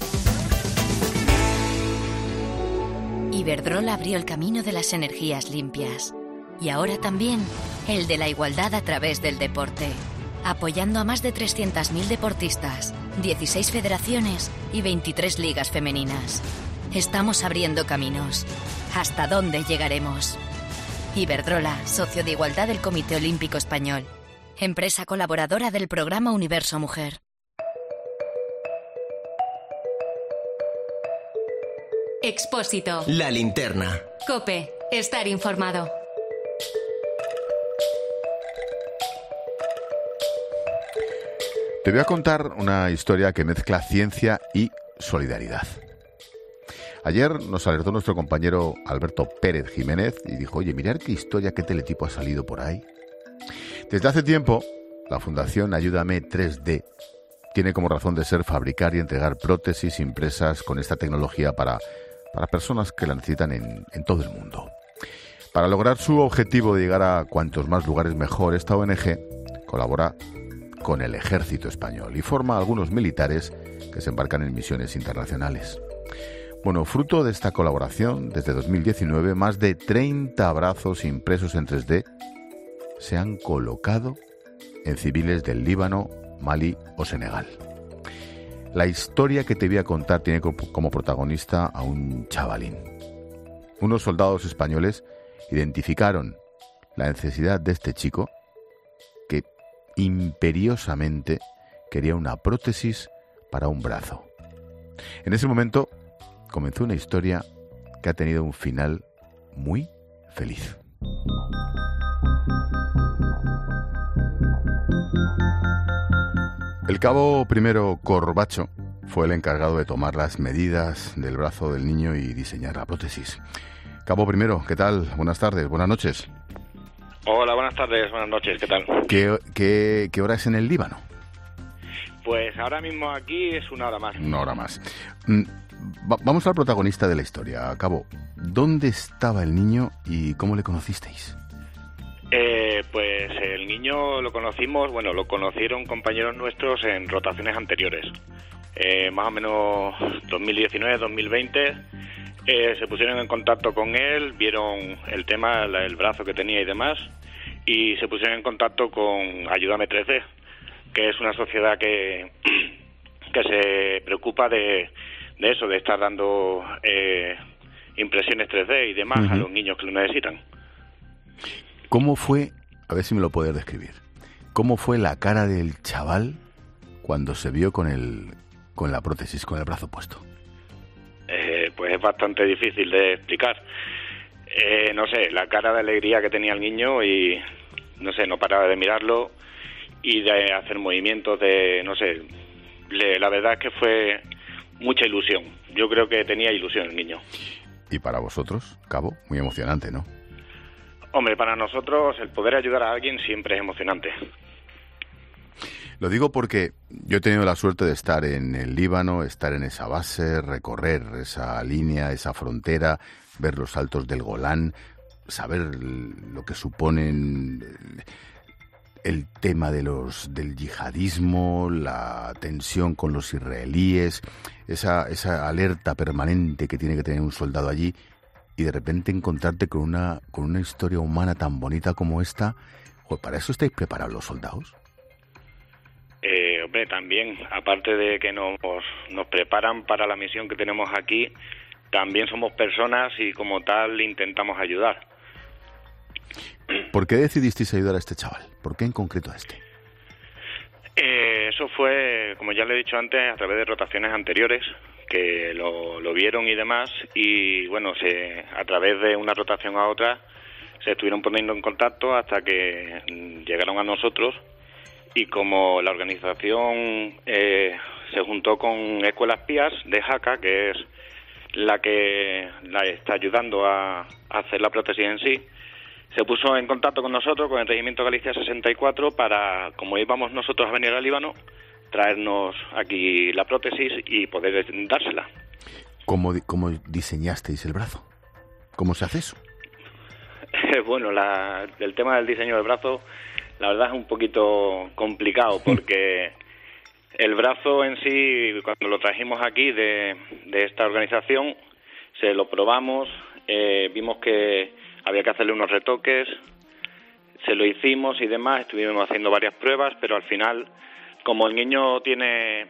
Iberdrola abrió el camino de las energías limpias. Y ahora también el de la igualdad a través del deporte. Apoyando a más de 300.000 deportistas, 16 federaciones y 23 ligas femeninas. Estamos abriendo caminos. ¿Hasta dónde llegaremos? Iberdrola, socio de igualdad del Comité Olímpico Español. Empresa colaboradora del programa Universo Mujer. Expósito. La linterna. COPE. Estar informado. Te voy a contar una historia que mezcla ciencia y solidaridad. Ayer nos alertó nuestro compañero Alberto Pérez Jiménez y dijo, oye, mirad qué historia, qué teletipo ha salido por ahí. Desde hace tiempo, la Fundación Ayúdame 3D tiene como razón de ser fabricar y entregar prótesis impresas con esta tecnología para personas que la necesitan en todo el mundo. Para lograr su objetivo de llegar a cuantos más lugares mejor, esta ONG colabora con el Ejército Español y forma a algunos militares que se embarcan en misiones internacionales. Bueno, fruto de esta colaboración, desde 2019, más de 30 brazos impresos en 3D se han colocado en civiles del Líbano, Mali o Senegal. La historia que te voy a contar tiene como protagonista a un chavalín. Unos soldados españoles identificaron la necesidad de este chico que imperiosamente quería una prótesis para un brazo. En ese momento comenzó una historia que ha tenido un final muy feliz. El cabo primero Corbacho fue el encargado de tomar las medidas del brazo del niño y diseñar la prótesis. Cabo primero, ¿qué tal? Buenas tardes, buenas noches. Hola, buenas tardes, buenas noches, ¿qué tal? ¿Qué hora es en el Líbano? Pues ahora mismo aquí es una hora más. Una hora más. Vamos al protagonista de la historia, Cabo. ¿Dónde estaba el niño y cómo le conocisteis? Pues el niño lo conocieron compañeros nuestros en rotaciones anteriores. Más o menos 2019, 2020, se pusieron en contacto con él, vieron el tema, el brazo que tenía y demás, y se pusieron en contacto con Ayúdame 3D, que es una sociedad que se preocupa de eso, de estar dando impresiones 3D y demás a los niños que lo necesitan. ¿Cómo fue, a ver si me lo puedes describir, cómo fue la cara del chaval cuando se vio con la prótesis, con el brazo puesto? Pues es bastante difícil de explicar. No sé, la cara de alegría que tenía el niño y, no sé, no paraba de mirarlo y de hacer movimientos no sé, la verdad es que fue mucha ilusión. Yo creo que tenía ilusión el niño. Y para vosotros, Cabo, muy emocionante, ¿no? Hombre, para nosotros el poder ayudar a alguien siempre es emocionante. Lo digo porque yo he tenido la suerte de estar en el Líbano, estar en esa base, recorrer esa línea, esa frontera, ver los altos del Golán, saber lo que suponen el tema del yihadismo, la tensión con los israelíes, esa alerta permanente que tiene que tener un soldado allí, y de repente encontrarte con una historia humana tan bonita como esta. ¿Para eso estáis preparados los soldados? Hombre, también, aparte de que nos preparan para la misión que tenemos aquí, también somos personas y como tal intentamos ayudar. ¿Por qué decidisteis ayudar a este chaval? ¿Por qué en concreto a este? Eso fue, como ya le he dicho antes, a través de rotaciones anteriores, que lo vieron y demás, y bueno, a través de una rotación a otra se estuvieron poniendo en contacto hasta que llegaron a nosotros, y como la organización se juntó con Escuelas Pías de Jaca, que es la que la está ayudando a hacer la prótesis en sí, se puso en contacto con nosotros, con el Regimiento Galicia 64, para, como íbamos nosotros a venir al Líbano, traernos aquí la prótesis y poder dársela. ¿Cómo diseñasteis el brazo? ¿Cómo se hace eso? Bueno, el tema del diseño del brazo, la verdad es un poquito complicado, porque el brazo en sí, cuando lo trajimos aquí de esta organización, se lo probamos, vimos que había que hacerle unos retoques, se lo hicimos y demás, estuvimos haciendo varias pruebas, pero al final, como el niño tiene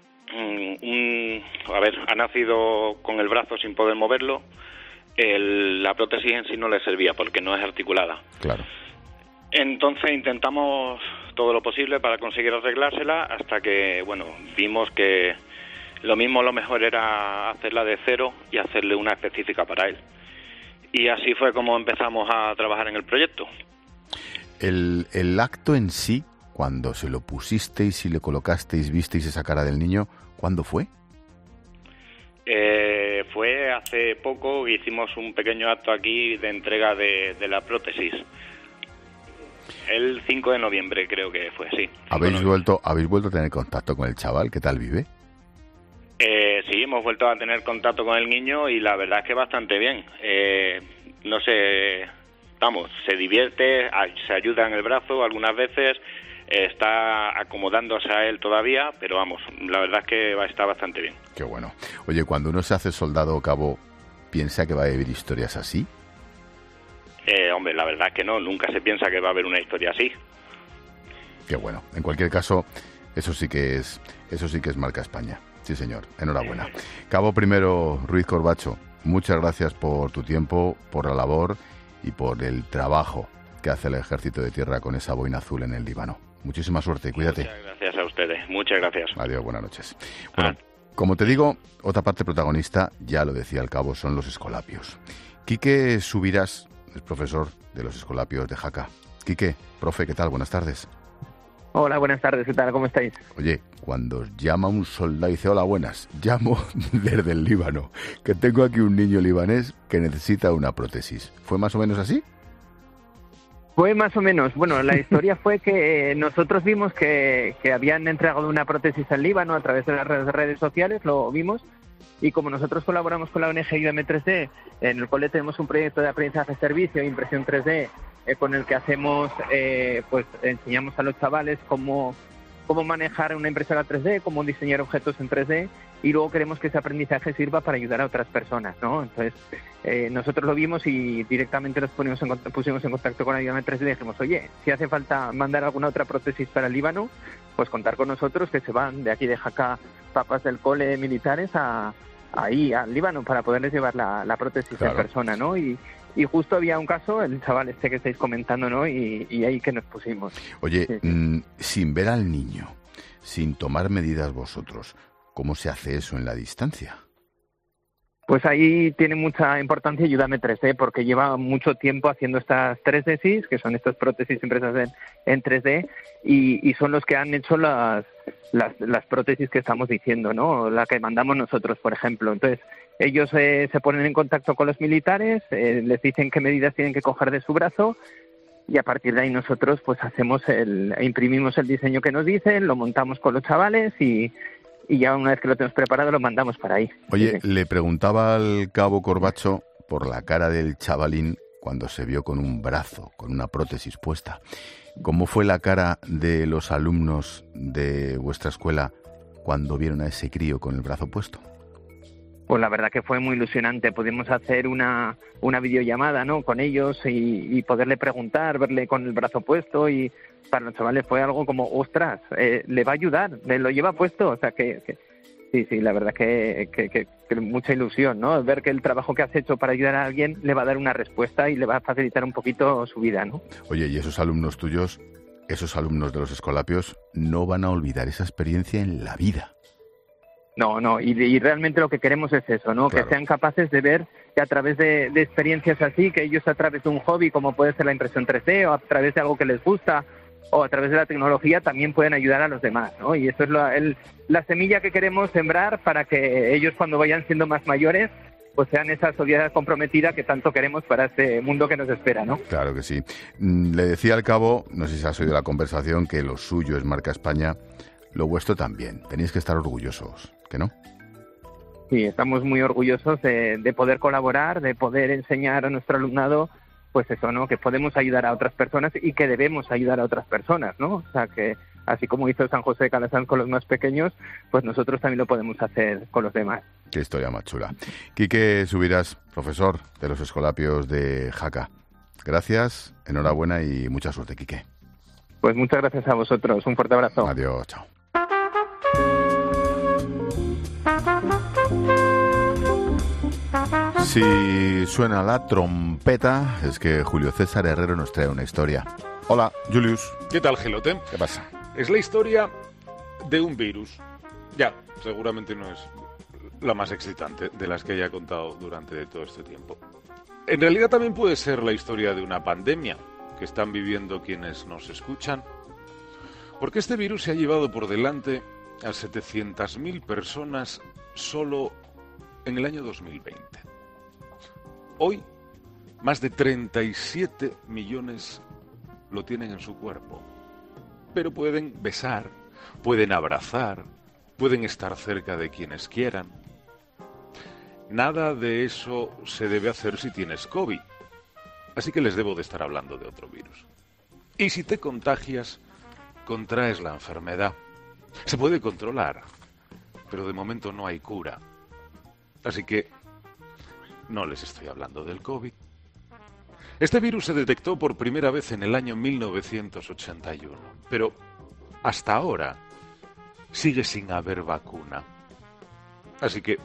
ha nacido con el brazo sin poder moverlo, la prótesis en sí no le servía porque no es articulada. Claro. Entonces intentamos todo lo posible para conseguir arreglársela, hasta que, bueno, vimos que lo mejor era hacerla de cero y hacerle una específica para él. Y así fue como empezamos a trabajar en el proyecto. El acto en sí, cuando se lo pusisteis y le colocasteis, visteis esa cara del niño, ¿cuándo fue? Fue hace poco, hicimos un pequeño acto aquí de entrega de la prótesis. El 5 de noviembre creo que fue, sí. ¿Habéis vuelto a tener contacto con el chaval? ¿Qué tal vive? Sí, hemos vuelto a tener contacto con el niño y la verdad es que bastante bien. No sé, se divierte, se ayuda en el brazo algunas veces, está acomodándose a él todavía, pero vamos, la verdad es que está bastante bien. Qué bueno. Oye, cuando uno se hace soldado o cabo, ¿piensa que va a vivir historias así? Hombre, la verdad es que no, nunca se piensa que va a haber una historia así. Qué bueno. En cualquier caso, eso sí que es marca España. Sí, señor. Enhorabuena. Cabo Primero Ruiz Corbacho, muchas gracias por tu tiempo, por la labor y por el trabajo que hace el Ejército de Tierra con esa boina azul en el Líbano. Muchísima suerte y cuídate. Muchas gracias a ustedes. Muchas gracias. Adiós, buenas noches. Bueno, como te digo, otra parte protagonista, ya lo decía el cabo, son los escolapios. Quique Subirás es profesor de los escolapios de Jaca. Quique, profe, ¿qué tal? Buenas tardes. Hola, buenas tardes, ¿qué tal? ¿Cómo estáis? Oye, cuando os llama un soldado y dice, hola, buenas, llamo desde el Líbano, que tengo aquí un niño libanés que necesita una prótesis. ¿Fue más o menos así? Fue más o menos. Bueno, la historia fue que nosotros vimos que habían entregado una prótesis al Líbano a través de las redes sociales, lo vimos, y como nosotros colaboramos con la ONG Ayúdame 3D, en el cole tenemos un proyecto de aprendizaje-servicio e impresión 3D, con el que hacemos, pues enseñamos a los chavales cómo manejar una impresora 3D, cómo diseñar objetos en 3D, y luego queremos que ese aprendizaje sirva para ayudar a otras personas, ¿no? Entonces, nosotros lo vimos y directamente nos pusimos en contacto con Ayúdame 3D y dijimos, oye, si hace falta mandar alguna otra prótesis para el Líbano, pues contar con nosotros, que se van de aquí de Jaca papás del cole militares ahí al Líbano para poderles llevar la prótesis en persona, ¿no? Y justo había un caso, el chaval este que estáis comentando, ¿no? Y ahí que nos pusimos. Oye, sin ver al niño, sin tomar medidas vosotros, ¿cómo se hace eso en la distancia? Pues ahí tiene mucha importancia Ayúdame 3D, porque lleva mucho tiempo haciendo estas 3D, que son estas prótesis impresas en 3D, y son los que han hecho las prótesis que estamos diciendo, ¿no? La que mandamos nosotros, por ejemplo. Entonces, ellos se ponen en contacto con los militares, les dicen qué medidas tienen que coger de su brazo, y a partir de ahí nosotros pues imprimimos el diseño que nos dicen, lo montamos con los chavales y ya una vez que lo tenemos preparado lo mandamos para ahí. Oye, le preguntaba al cabo Corbacho por la cara del chavalín cuando se vio con un brazo, con una prótesis puesta. ¿Cómo fue la cara de los alumnos de vuestra escuela cuando vieron a ese crío con el brazo puesto? Pues la verdad que fue muy ilusionante. Pudimos hacer una videollamada, ¿no?, con ellos y poderle preguntar, verle con el brazo puesto, y para los chavales fue algo como, ostras, le va a ayudar, le lo lleva puesto, o sea que sí, la verdad que mucha ilusión, ¿no? Ver que el trabajo que has hecho para ayudar a alguien le va a dar una respuesta y le va a facilitar un poquito su vida, ¿no? Oye, y esos alumnos tuyos, esos alumnos de los escolapios, no van a olvidar esa experiencia en la vida. No, y realmente lo que queremos es eso, ¿no? Claro. Que sean capaces de ver que a través de experiencias así, que ellos a través de un hobby como puede ser la impresión 3D, o a través de algo que les gusta, o a través de la tecnología, también pueden ayudar a los demás, ¿no? Y eso es la semilla que queremos sembrar para que ellos, cuando vayan siendo más mayores, pues sean esa sociedad comprometida que tanto queremos para este mundo que nos espera, ¿no? Claro que sí. Le decía al cabo, no sé si has oído la conversación, que lo suyo es marca España, lo vuestro también. Tenéis que estar orgullosos, ¿que no? Sí, estamos muy orgullosos de poder colaborar, de poder enseñar a nuestro alumnado, pues eso, ¿no? Que podemos ayudar a otras personas y que debemos ayudar a otras personas, ¿no? O sea, que así como hizo San José de Calasanz con los más pequeños, pues nosotros también lo podemos hacer con los demás. Qué historia más chula. Quique Subirás, profesor de los escolapios de Jaca. Gracias, enhorabuena y mucha suerte, Quique. Pues muchas gracias a vosotros. Un fuerte abrazo. Adiós, chao. Si suena la trompeta, es que Julio César Herrero nos trae una historia. Hola, Julius. ¿Qué tal, Gelote? ¿Qué pasa? Es la historia de un virus. Ya, seguramente no es la más excitante de las que haya contado durante todo este tiempo. En realidad también puede ser la historia de una pandemia que están viviendo quienes nos escuchan, porque este virus se ha llevado por delante a 700.000 personas solo en el año 2020. Hoy, más de 37 millones lo tienen en su cuerpo, pero pueden besar, pueden abrazar, pueden estar cerca de quienes quieran. Nada de eso se debe hacer si tienes COVID, así que les debo de estar hablando de otro virus. Y si te contagias, contraes la enfermedad. Se puede controlar, pero de momento no hay cura. Así que no les estoy hablando del COVID. Este virus se detectó por primera vez en el año 1981, pero hasta ahora sigue sin haber vacuna. Así que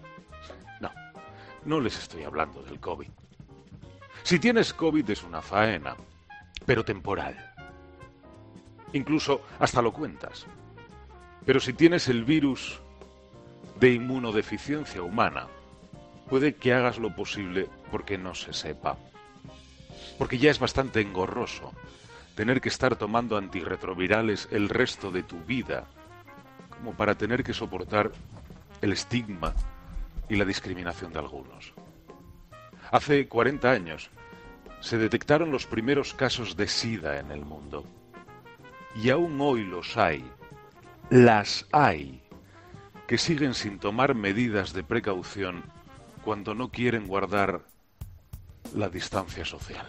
no les estoy hablando del COVID. Si tienes COVID es una faena, pero temporal. Incluso hasta lo cuentas. Pero si tienes el virus de inmunodeficiencia humana, puede que hagas lo posible porque no se sepa. Porque ya es bastante engorroso tener que estar tomando antirretrovirales el resto de tu vida, como para tener que soportar el estigma y la discriminación de algunos. Hace 40 años se detectaron los primeros casos de SIDA en el mundo. Y aún hoy las hay, que siguen sin tomar medidas de precaución cuando no quieren guardar la distancia social.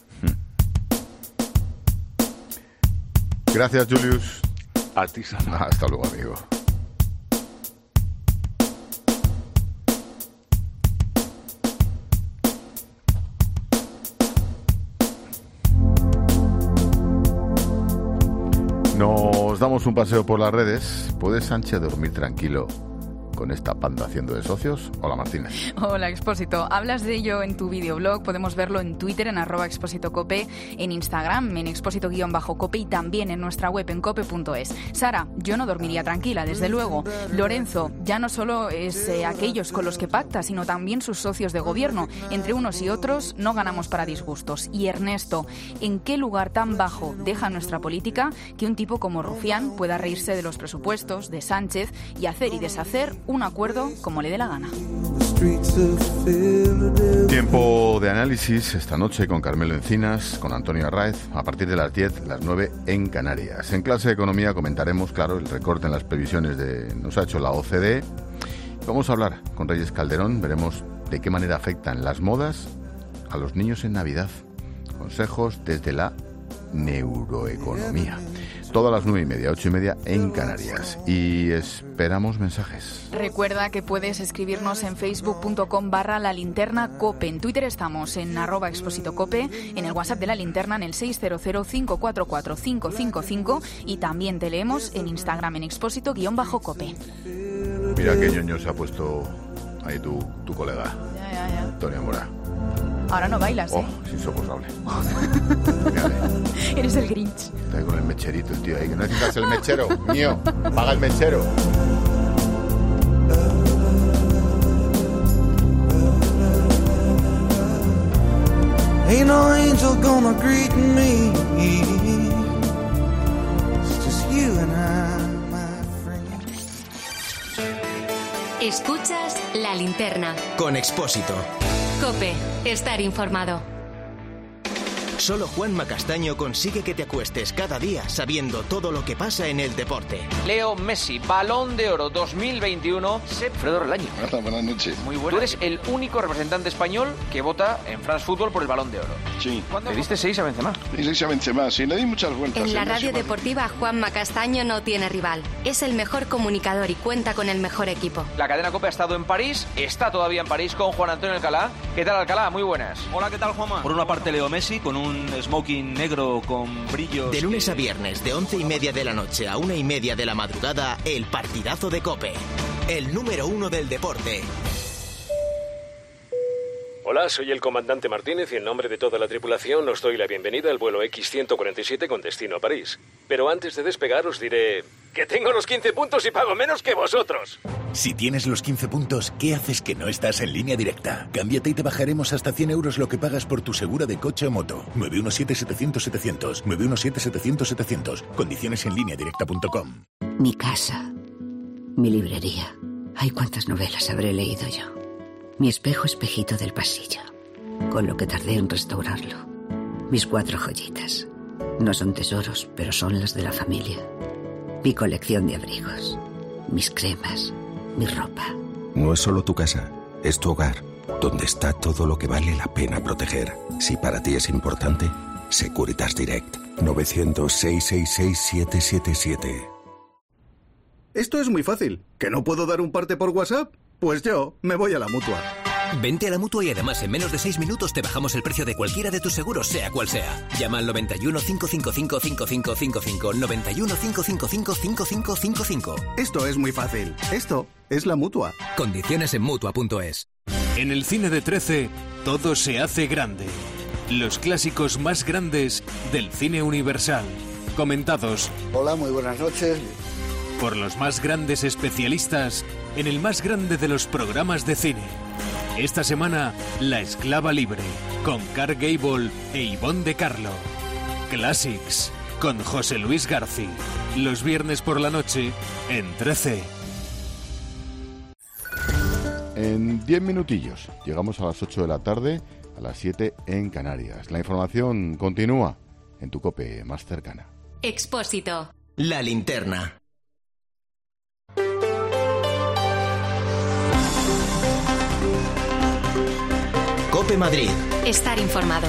Gracias, Julius. A ti, Sara. Hasta luego, amigo. Nos damos un paseo por las redes. ¿Puede Sánchez dormir tranquilo con esta panda haciendo de socios? Hola, Martínez. Hola, Expósito. Hablas de ello en tu videoblog. Podemos verlo en Twitter, en @expósitocope, en Instagram, en expósito_cope y también en nuestra web en cope.es. Sara, yo no dormiría tranquila, desde luego. Lorenzo, ya no solo es aquellos con los que pacta, sino también sus socios de gobierno. Entre unos y otros no ganamos para disgustos. Y Ernesto, ¿en qué lugar tan bajo deja nuestra política que un tipo como Rufián pueda reírse de los presupuestos, de Sánchez y hacer y deshacer un acuerdo como le dé la gana? Tiempo de análisis esta noche con Carmelo Encinas, con Antonio Arraez, a partir de las 10, las 9 en Canarias. En clase de economía comentaremos, claro, el recorte en las previsiones nos ha hecho la OCDE. Vamos a hablar con Reyes Calderón, veremos de qué manera afectan las modas a los niños en Navidad. Consejos desde la neuroeconomía. Todas las 9:30, 8:30 en Canarias. Y esperamos mensajes. Recuerda que puedes escribirnos en facebook.com/lalinternacope. En Twitter estamos en @expositocope, en el WhatsApp de La Linterna en el 600-544-555 y también te leemos en Instagram en expósito_cope. Mira qué ñoño se ha puesto ahí tu colega. Ya. Antonio Mora. Ahora no bailas, ¿eh? Es insoportable. Eres el Grinch. Está ahí con el mecherito el tío ahí. Que no necesitas el mechero, mío. Paga el mechero. Ain't no angel gonna greet me. It's just you and I, my friend. Escuchas La Linterna. Con Expósito. COPE. Estar informado. Solo Juanma Castaño consigue que te acuestes cada día sabiendo todo lo que pasa en el deporte. Leo Messi, Balón de Oro 2021, Fredo Relaño. Hola, buenas noches. Muy bueno. Tú eres el único representante español que vota en France Football por el Balón de Oro. Sí. ¿Le diste 6 a Benzema? Y 6 a Benzema, sí, le di muchas vueltas. En la radio deportiva, Juanma Castaño no tiene rival. Es el mejor comunicador y cuenta con el mejor equipo. La cadena COPE ha estado en París, está todavía en París con Juan Antonio Alcalá. ¿Qué tal, Alcalá? Muy buenas. Hola, ¿qué tal, Juanma? Por una parte, Leo Messi con un smoking negro con brillos. De lunes a viernes, de 11:30 de la noche a 1:30 de la madrugada, el partidazo de COPE. El número 1 del deporte. Hola, soy el comandante Martínez y en nombre de toda la tripulación os doy la bienvenida al vuelo X-147 con destino a París. Pero antes de despegar os diré que tengo los 15 puntos y pago menos que vosotros. Si tienes los 15 puntos, ¿qué haces que no estás en Línea Directa? Cámbiate y te bajaremos hasta 100 euros lo que pagas por tu segura de coche o moto. 917-700-700. 917-700-700. Condiciones en lineadirecta.com. Mi casa. Mi librería. Ay, cuántas novelas habré leído yo. Mi espejo espejito del pasillo, con lo que tardé en restaurarlo. Mis 4 joyitas. No son tesoros, pero son las de la familia. Mi colección de abrigos. Mis cremas. Mi ropa. No es solo tu casa, es tu hogar, donde está todo lo que vale la pena proteger. Si para ti es importante, Securitas Direct. 900-666-777. Esto es muy fácil. ¿Que no puedo dar un parte por WhatsApp? Pues yo me voy a la Mutua. Vente a la Mutua y además en menos de 6 minutos te bajamos el precio de cualquiera de tus seguros, sea cual sea. Llama al 91 555 5555. 91 555 5555. Esto es muy fácil. Esto es la Mutua. Condiciones en Mutua.es. En el cine de 13, todo se hace grande. Los clásicos más grandes del cine universal. Comentados. Hola, muy buenas noches. Por los más grandes especialistas en el más grande de los programas de cine. Esta semana, La esclava libre, con Clark Gable e Ivonne de Carlo. Classics, con José Luis García. Los viernes por la noche, en 13. En 10 minutillos, llegamos a las 8 de la tarde, a las 7 en Canarias. La información continúa en tu COPE más cercana. Expósito. La linterna. COPE Madrid. Estar informado.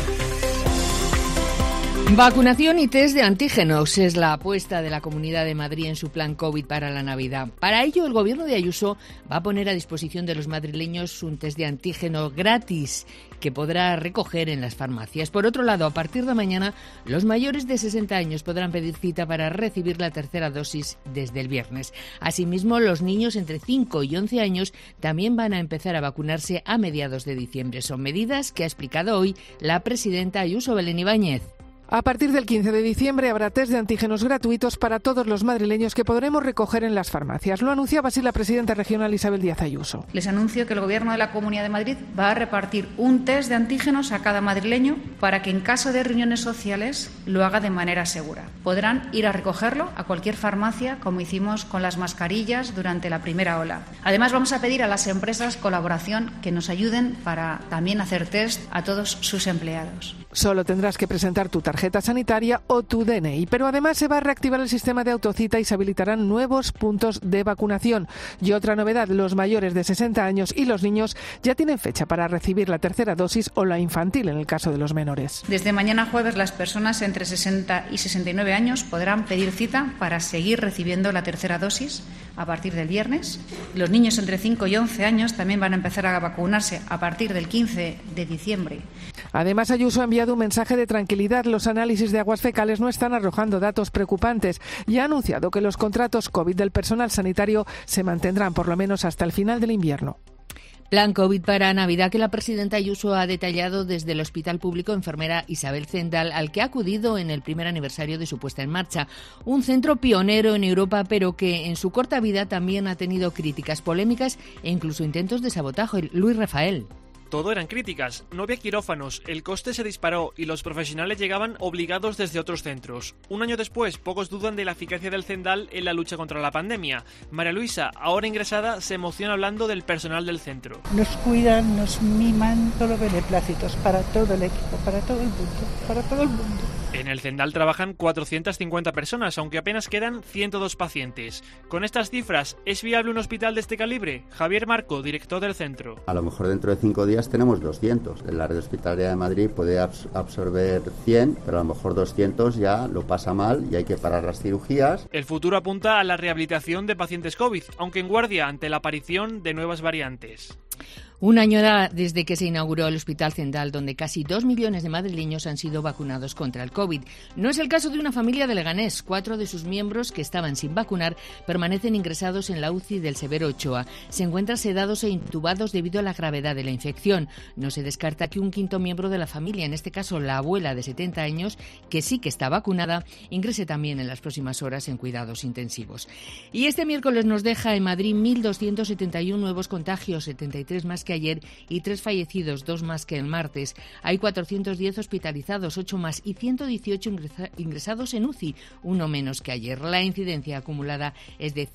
Vacunación y test de antígenos es la apuesta de la Comunidad de Madrid en su plan COVID para la Navidad. Para ello, el gobierno de Ayuso va a poner a disposición de los madrileños un test de antígeno gratis que podrá recoger en las farmacias. Por otro lado, a partir de mañana, los mayores de 60 años podrán pedir cita para recibir la tercera dosis desde el viernes. Asimismo, los niños entre 5 y 11 años también van a empezar a vacunarse a mediados de diciembre. Son medidas que ha explicado hoy la presidenta Ayuso, Belén Ibáñez. A partir del 15 de diciembre habrá test de antígenos gratuitos para todos los madrileños que podremos recoger en las farmacias. Lo anunciaba así la presidenta regional Isabel Díaz Ayuso. Les anuncio que el Gobierno de la Comunidad de Madrid va a repartir un test de antígenos a cada madrileño para que en caso de reuniones sociales lo haga de manera segura. Podrán ir a recogerlo a cualquier farmacia, como hicimos con las mascarillas durante la primera ola. Además, vamos a pedir a las empresas colaboración que nos ayuden para también hacer test a todos sus empleados. Solo tendrás que presentar tu tarjeta sanitaria o tu DNI, pero además se va a reactivar el sistema de autocita y se habilitarán nuevos puntos de vacunación. Y otra novedad, los mayores de 60 años y los niños ya tienen fecha para recibir la tercera dosis o la infantil en el caso de los menores. Desde mañana jueves, las personas entre 60 y 69 años podrán pedir cita para seguir recibiendo la tercera dosis a partir del viernes. Los niños entre 5 y 11 años también van a empezar a vacunarse a partir del 15 de diciembre. Además, Ayuso ha enviado un mensaje de tranquilidad. Los análisis de aguas fecales no están arrojando datos preocupantes y ha anunciado que los contratos COVID del personal sanitario se mantendrán por lo menos hasta el final del invierno. Plan COVID para Navidad que la presidenta Ayuso ha detallado desde el Hospital Público Enfermera Isabel Zendal, al que ha acudido en el primer aniversario de su puesta en marcha. Un centro pionero en Europa, pero que en su corta vida también ha tenido críticas, polémicas e incluso intentos de sabotaje. Luis Rafael. Todo eran críticas, no había quirófanos, el coste se disparó y los profesionales llegaban obligados desde otros centros. Un año después, pocos dudan de la eficacia del Zendal en la lucha contra la pandemia. María Luisa, ahora ingresada, se emociona hablando del personal del centro. Nos cuidan, nos miman, solo beneplácitos para todo el equipo, para todo el mundo, para todo el mundo. En el Zendal trabajan 450 personas, aunque apenas quedan 102 pacientes. Con estas cifras, ¿es viable un hospital de este calibre? Javier Marco, director del centro. A lo mejor dentro de 5 días tenemos 200. La red hospitalaria de Madrid puede absorber 100, pero a lo mejor 200 ya lo pasa mal y hay que parar las cirugías. El futuro apunta a la rehabilitación de pacientes COVID, aunque en guardia ante la aparición de nuevas variantes. Un año desde que se inauguró el Hospital Zendal, donde casi 2 millones de madrileños han sido vacunados contra el COVID. No es el caso de una familia de Leganés. 4 de sus miembros, que estaban sin vacunar, permanecen ingresados en la UCI del Severo Ochoa. Se encuentran sedados e intubados debido a la gravedad de la infección. No se descarta que un quinto miembro de la familia, en este caso la abuela de 70 años, que sí que está vacunada, ingrese también en las próximas horas en cuidados intensivos. Y este miércoles nos deja en Madrid 1.271 nuevos contagios, 73 más que ayer y 3 fallecidos, 2 más que el martes. Hay 410 hospitalizados, 8 más y 118 ingresados en UCI, 1 menos que ayer. La incidencia acumulada es de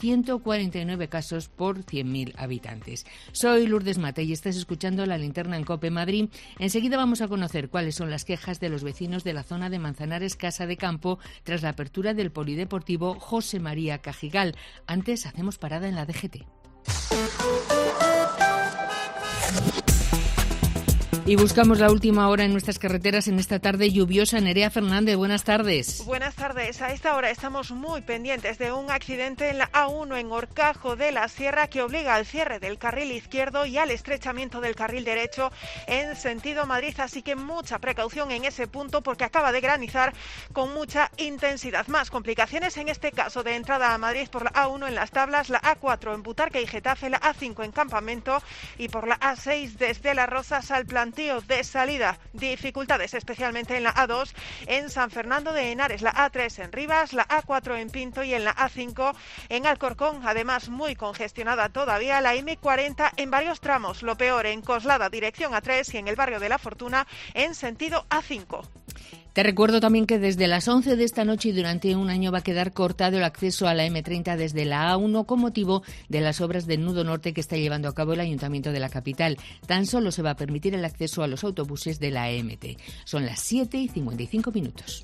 149 casos por 100.000 habitantes. Soy Lourdes Mate y estás escuchando La Linterna en COPE Madrid. Enseguida vamos a conocer cuáles son las quejas de los vecinos de la zona de Manzanares Casa de Campo tras la apertura del polideportivo José María Cajigal. Antes hacemos parada en la DGT. Y buscamos la última hora en nuestras carreteras en esta tarde lluviosa. Nerea Fernández, buenas tardes. Buenas tardes. A esta hora estamos muy pendientes de un accidente en la A1 en Horcajo de la Sierra que obliga al cierre del carril izquierdo y al estrechamiento del carril derecho en sentido Madrid. Así que mucha precaución en ese punto porque acaba de granizar con mucha intensidad. Más complicaciones en este caso de entrada a Madrid por la A1 en Las Tablas, la A4 en Butarque y Getafe, la A5 en Campamento y por la A6 desde Las Rozas al plantío de salida. Dificultades especialmente en la A2 en San Fernando de Henares, la A3 en Rivas, la A4 en Pinto y en la A5 en Alcorcón. Además, muy congestionada todavía la M40 en varios tramos. Lo peor en Coslada, dirección A3 y en el barrio de La Fortuna en sentido A5. Te recuerdo también que desde las 11 de esta noche y durante un año va a quedar cortado el acceso a la M30 desde la A1 con motivo de las obras del nudo norte que está llevando a cabo el Ayuntamiento de la capital. Tan solo se va a permitir el acceso a los autobuses de la EMT. Son las 7:55.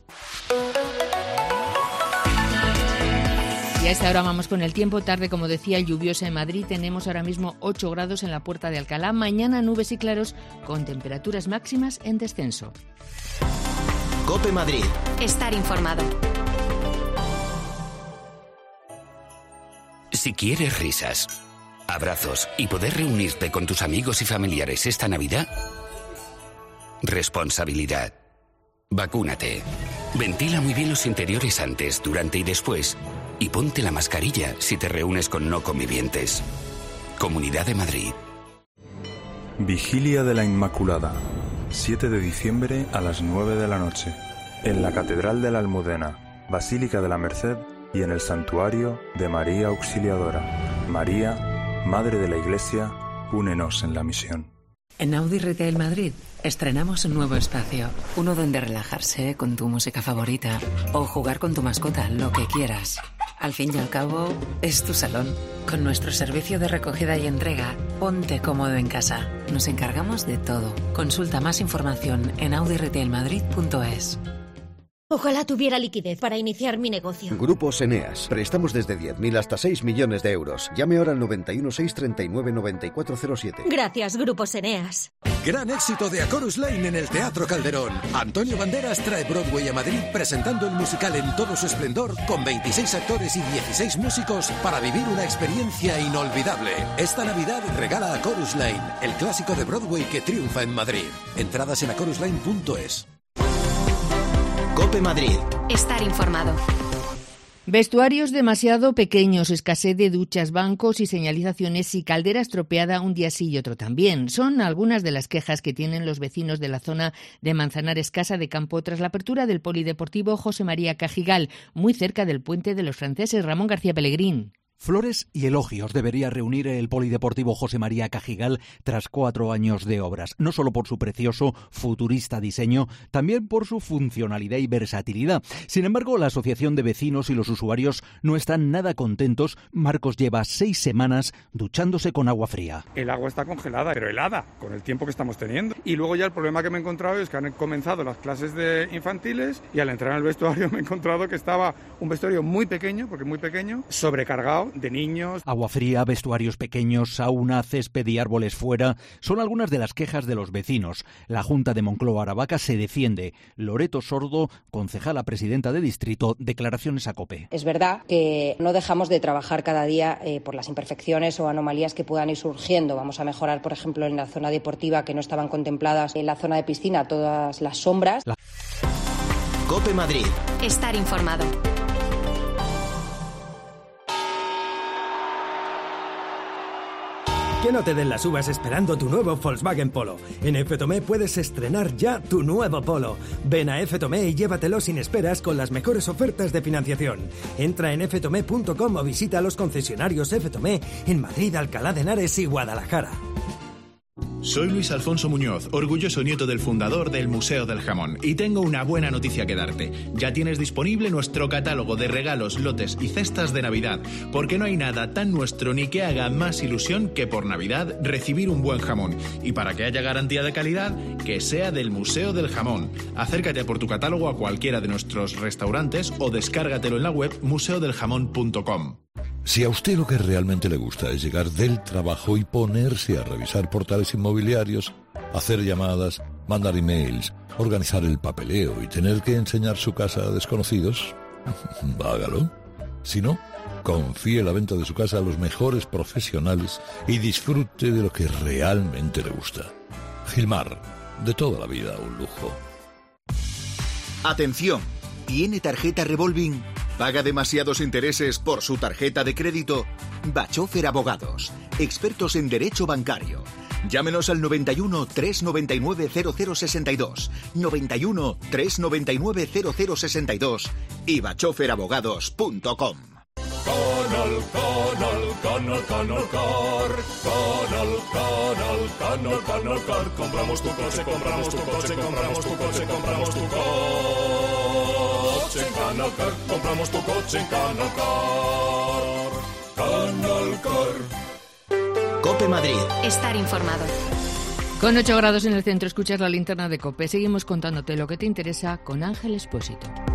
Y a esta hora vamos con el tiempo. Tarde, como decía, lluviosa en Madrid. Tenemos ahora mismo 8 grados en la Puerta de Alcalá. Mañana nubes y claros con temperaturas máximas en descenso. COPE Madrid. Estar informado. Si quieres risas, abrazos y poder reunirte con tus amigos y familiares esta Navidad, responsabilidad. Vacúnate. Ventila muy bien los interiores antes, durante y después. Y ponte la mascarilla si te reúnes con no convivientes. Comunidad de Madrid. Vigilia de la Inmaculada. 7 de diciembre a las 9 de la noche. En la Catedral de la Almudena, Basílica de la Merced y en el Santuario de María Auxiliadora. María, Madre de la Iglesia, únenos en la misión. En Audi Retail Madrid estrenamos un nuevo espacio. Uno donde relajarse con tu música favorita o jugar con tu mascota, lo que quieras. Al fin y al cabo, es tu salón. Con nuestro servicio de recogida y entrega, ponte cómodo en casa. Nos encargamos de todo. Consulta más información en audiretailmadrid.es. Ojalá tuviera liquidez para iniciar mi negocio. Grupos Eneas. Prestamos desde 10.000 hasta 6 millones de euros. Llame ahora al 91 639 9407. Gracias, Grupos Eneas. Gran éxito de A Chorus Line en el Teatro Calderón. Antonio Banderas trae Broadway a Madrid presentando el musical en todo su esplendor con 26 actores y 16 músicos para vivir una experiencia inolvidable. Esta Navidad regala A Chorus Line, el clásico de Broadway que triunfa en Madrid. Entradas en achorusline.es. COPE Madrid. Estar informado. Vestuarios demasiado pequeños, escasez de duchas, bancos y señalizaciones y caldera estropeada un día sí y otro también. Son algunas de las quejas que tienen los vecinos de la zona de Manzanares Casa de Campo tras la apertura del polideportivo José María Cajigal, muy cerca del Puente de los Franceses. Ramón García Pellegrín. Flores y elogios debería reunir el polideportivo José María Cajigal tras 4 años de obras, no solo por su precioso, futurista diseño, también por su funcionalidad y versatilidad. Sin embargo, la asociación de vecinos y los usuarios no están nada contentos. Marcos lleva 6 semanas duchándose con agua fría. El agua está congelada, pero helada, con el tiempo que estamos teniendo. Y luego ya el problema que me he encontrado es que han comenzado las clases de infantiles y al entrar en el vestuario me he encontrado que estaba un vestuario muy pequeño, porque muy pequeño, sobrecargado de niños. Agua fría, vestuarios pequeños, sauna, césped y árboles fuera son algunas de las quejas de los vecinos. La Junta de Moncloa Aravaca se defiende. Loreto Sordo, concejala presidenta de distrito, declaraciones a COPE. Es verdad que no dejamos de trabajar cada día por las imperfecciones o anomalías que puedan ir surgiendo. Vamos a mejorar, por ejemplo, en la zona deportiva que no estaban contempladas, en la zona de piscina, todas las sombras. COPE Madrid. Estar informado. Que no te den las uvas esperando tu nuevo Volkswagen Polo. En F-Tomé puedes estrenar ya tu nuevo Polo. Ven a F-Tomé y llévatelo sin esperas con las mejores ofertas de financiación. Entra en ftomé.com o visita los concesionarios F-Tomé en Madrid, Alcalá de Henares y Guadalajara. Soy Luis Alfonso Muñoz, orgulloso nieto del fundador del Museo del Jamón, y tengo una buena noticia que darte. Ya tienes disponible nuestro catálogo de regalos, lotes y cestas de Navidad, porque no hay nada tan nuestro ni que haga más ilusión que por Navidad recibir un buen jamón. Y para que haya garantía de calidad, que sea del Museo del Jamón. Acércate por tu catálogo a cualquiera de nuestros restaurantes o descárgatelo en la web museodeljamón.com. Si a usted lo que realmente le gusta es llegar del trabajo y ponerse a revisar portales inmobiliarios, hacer llamadas, mandar emails, organizar el papeleo y tener que enseñar su casa a desconocidos? Hágalo. Si no, confíe la venta de su casa a los mejores profesionales y disfrute de lo que realmente le gusta. Gilmar, de toda la vida un lujo. Atención, ¿tiene tarjeta revolving? ¿Paga demasiados intereses por su tarjeta de crédito? Bachofer Abogados, expertos en derecho bancario. Llámenos al 91 399 0062, 91 399 0062 y bachoferabogados.com. Canal, compramos tu coche, compramos tu coche, compramos tu coche, compramos tu coche en Canalcar, compramos tu coche en Canalcar. Canalcar. COPE Madrid. Estar informado. Con 8 grados en el centro, escuchas la linterna de COPE. Seguimos contándote lo que te interesa con Ángel Expósito.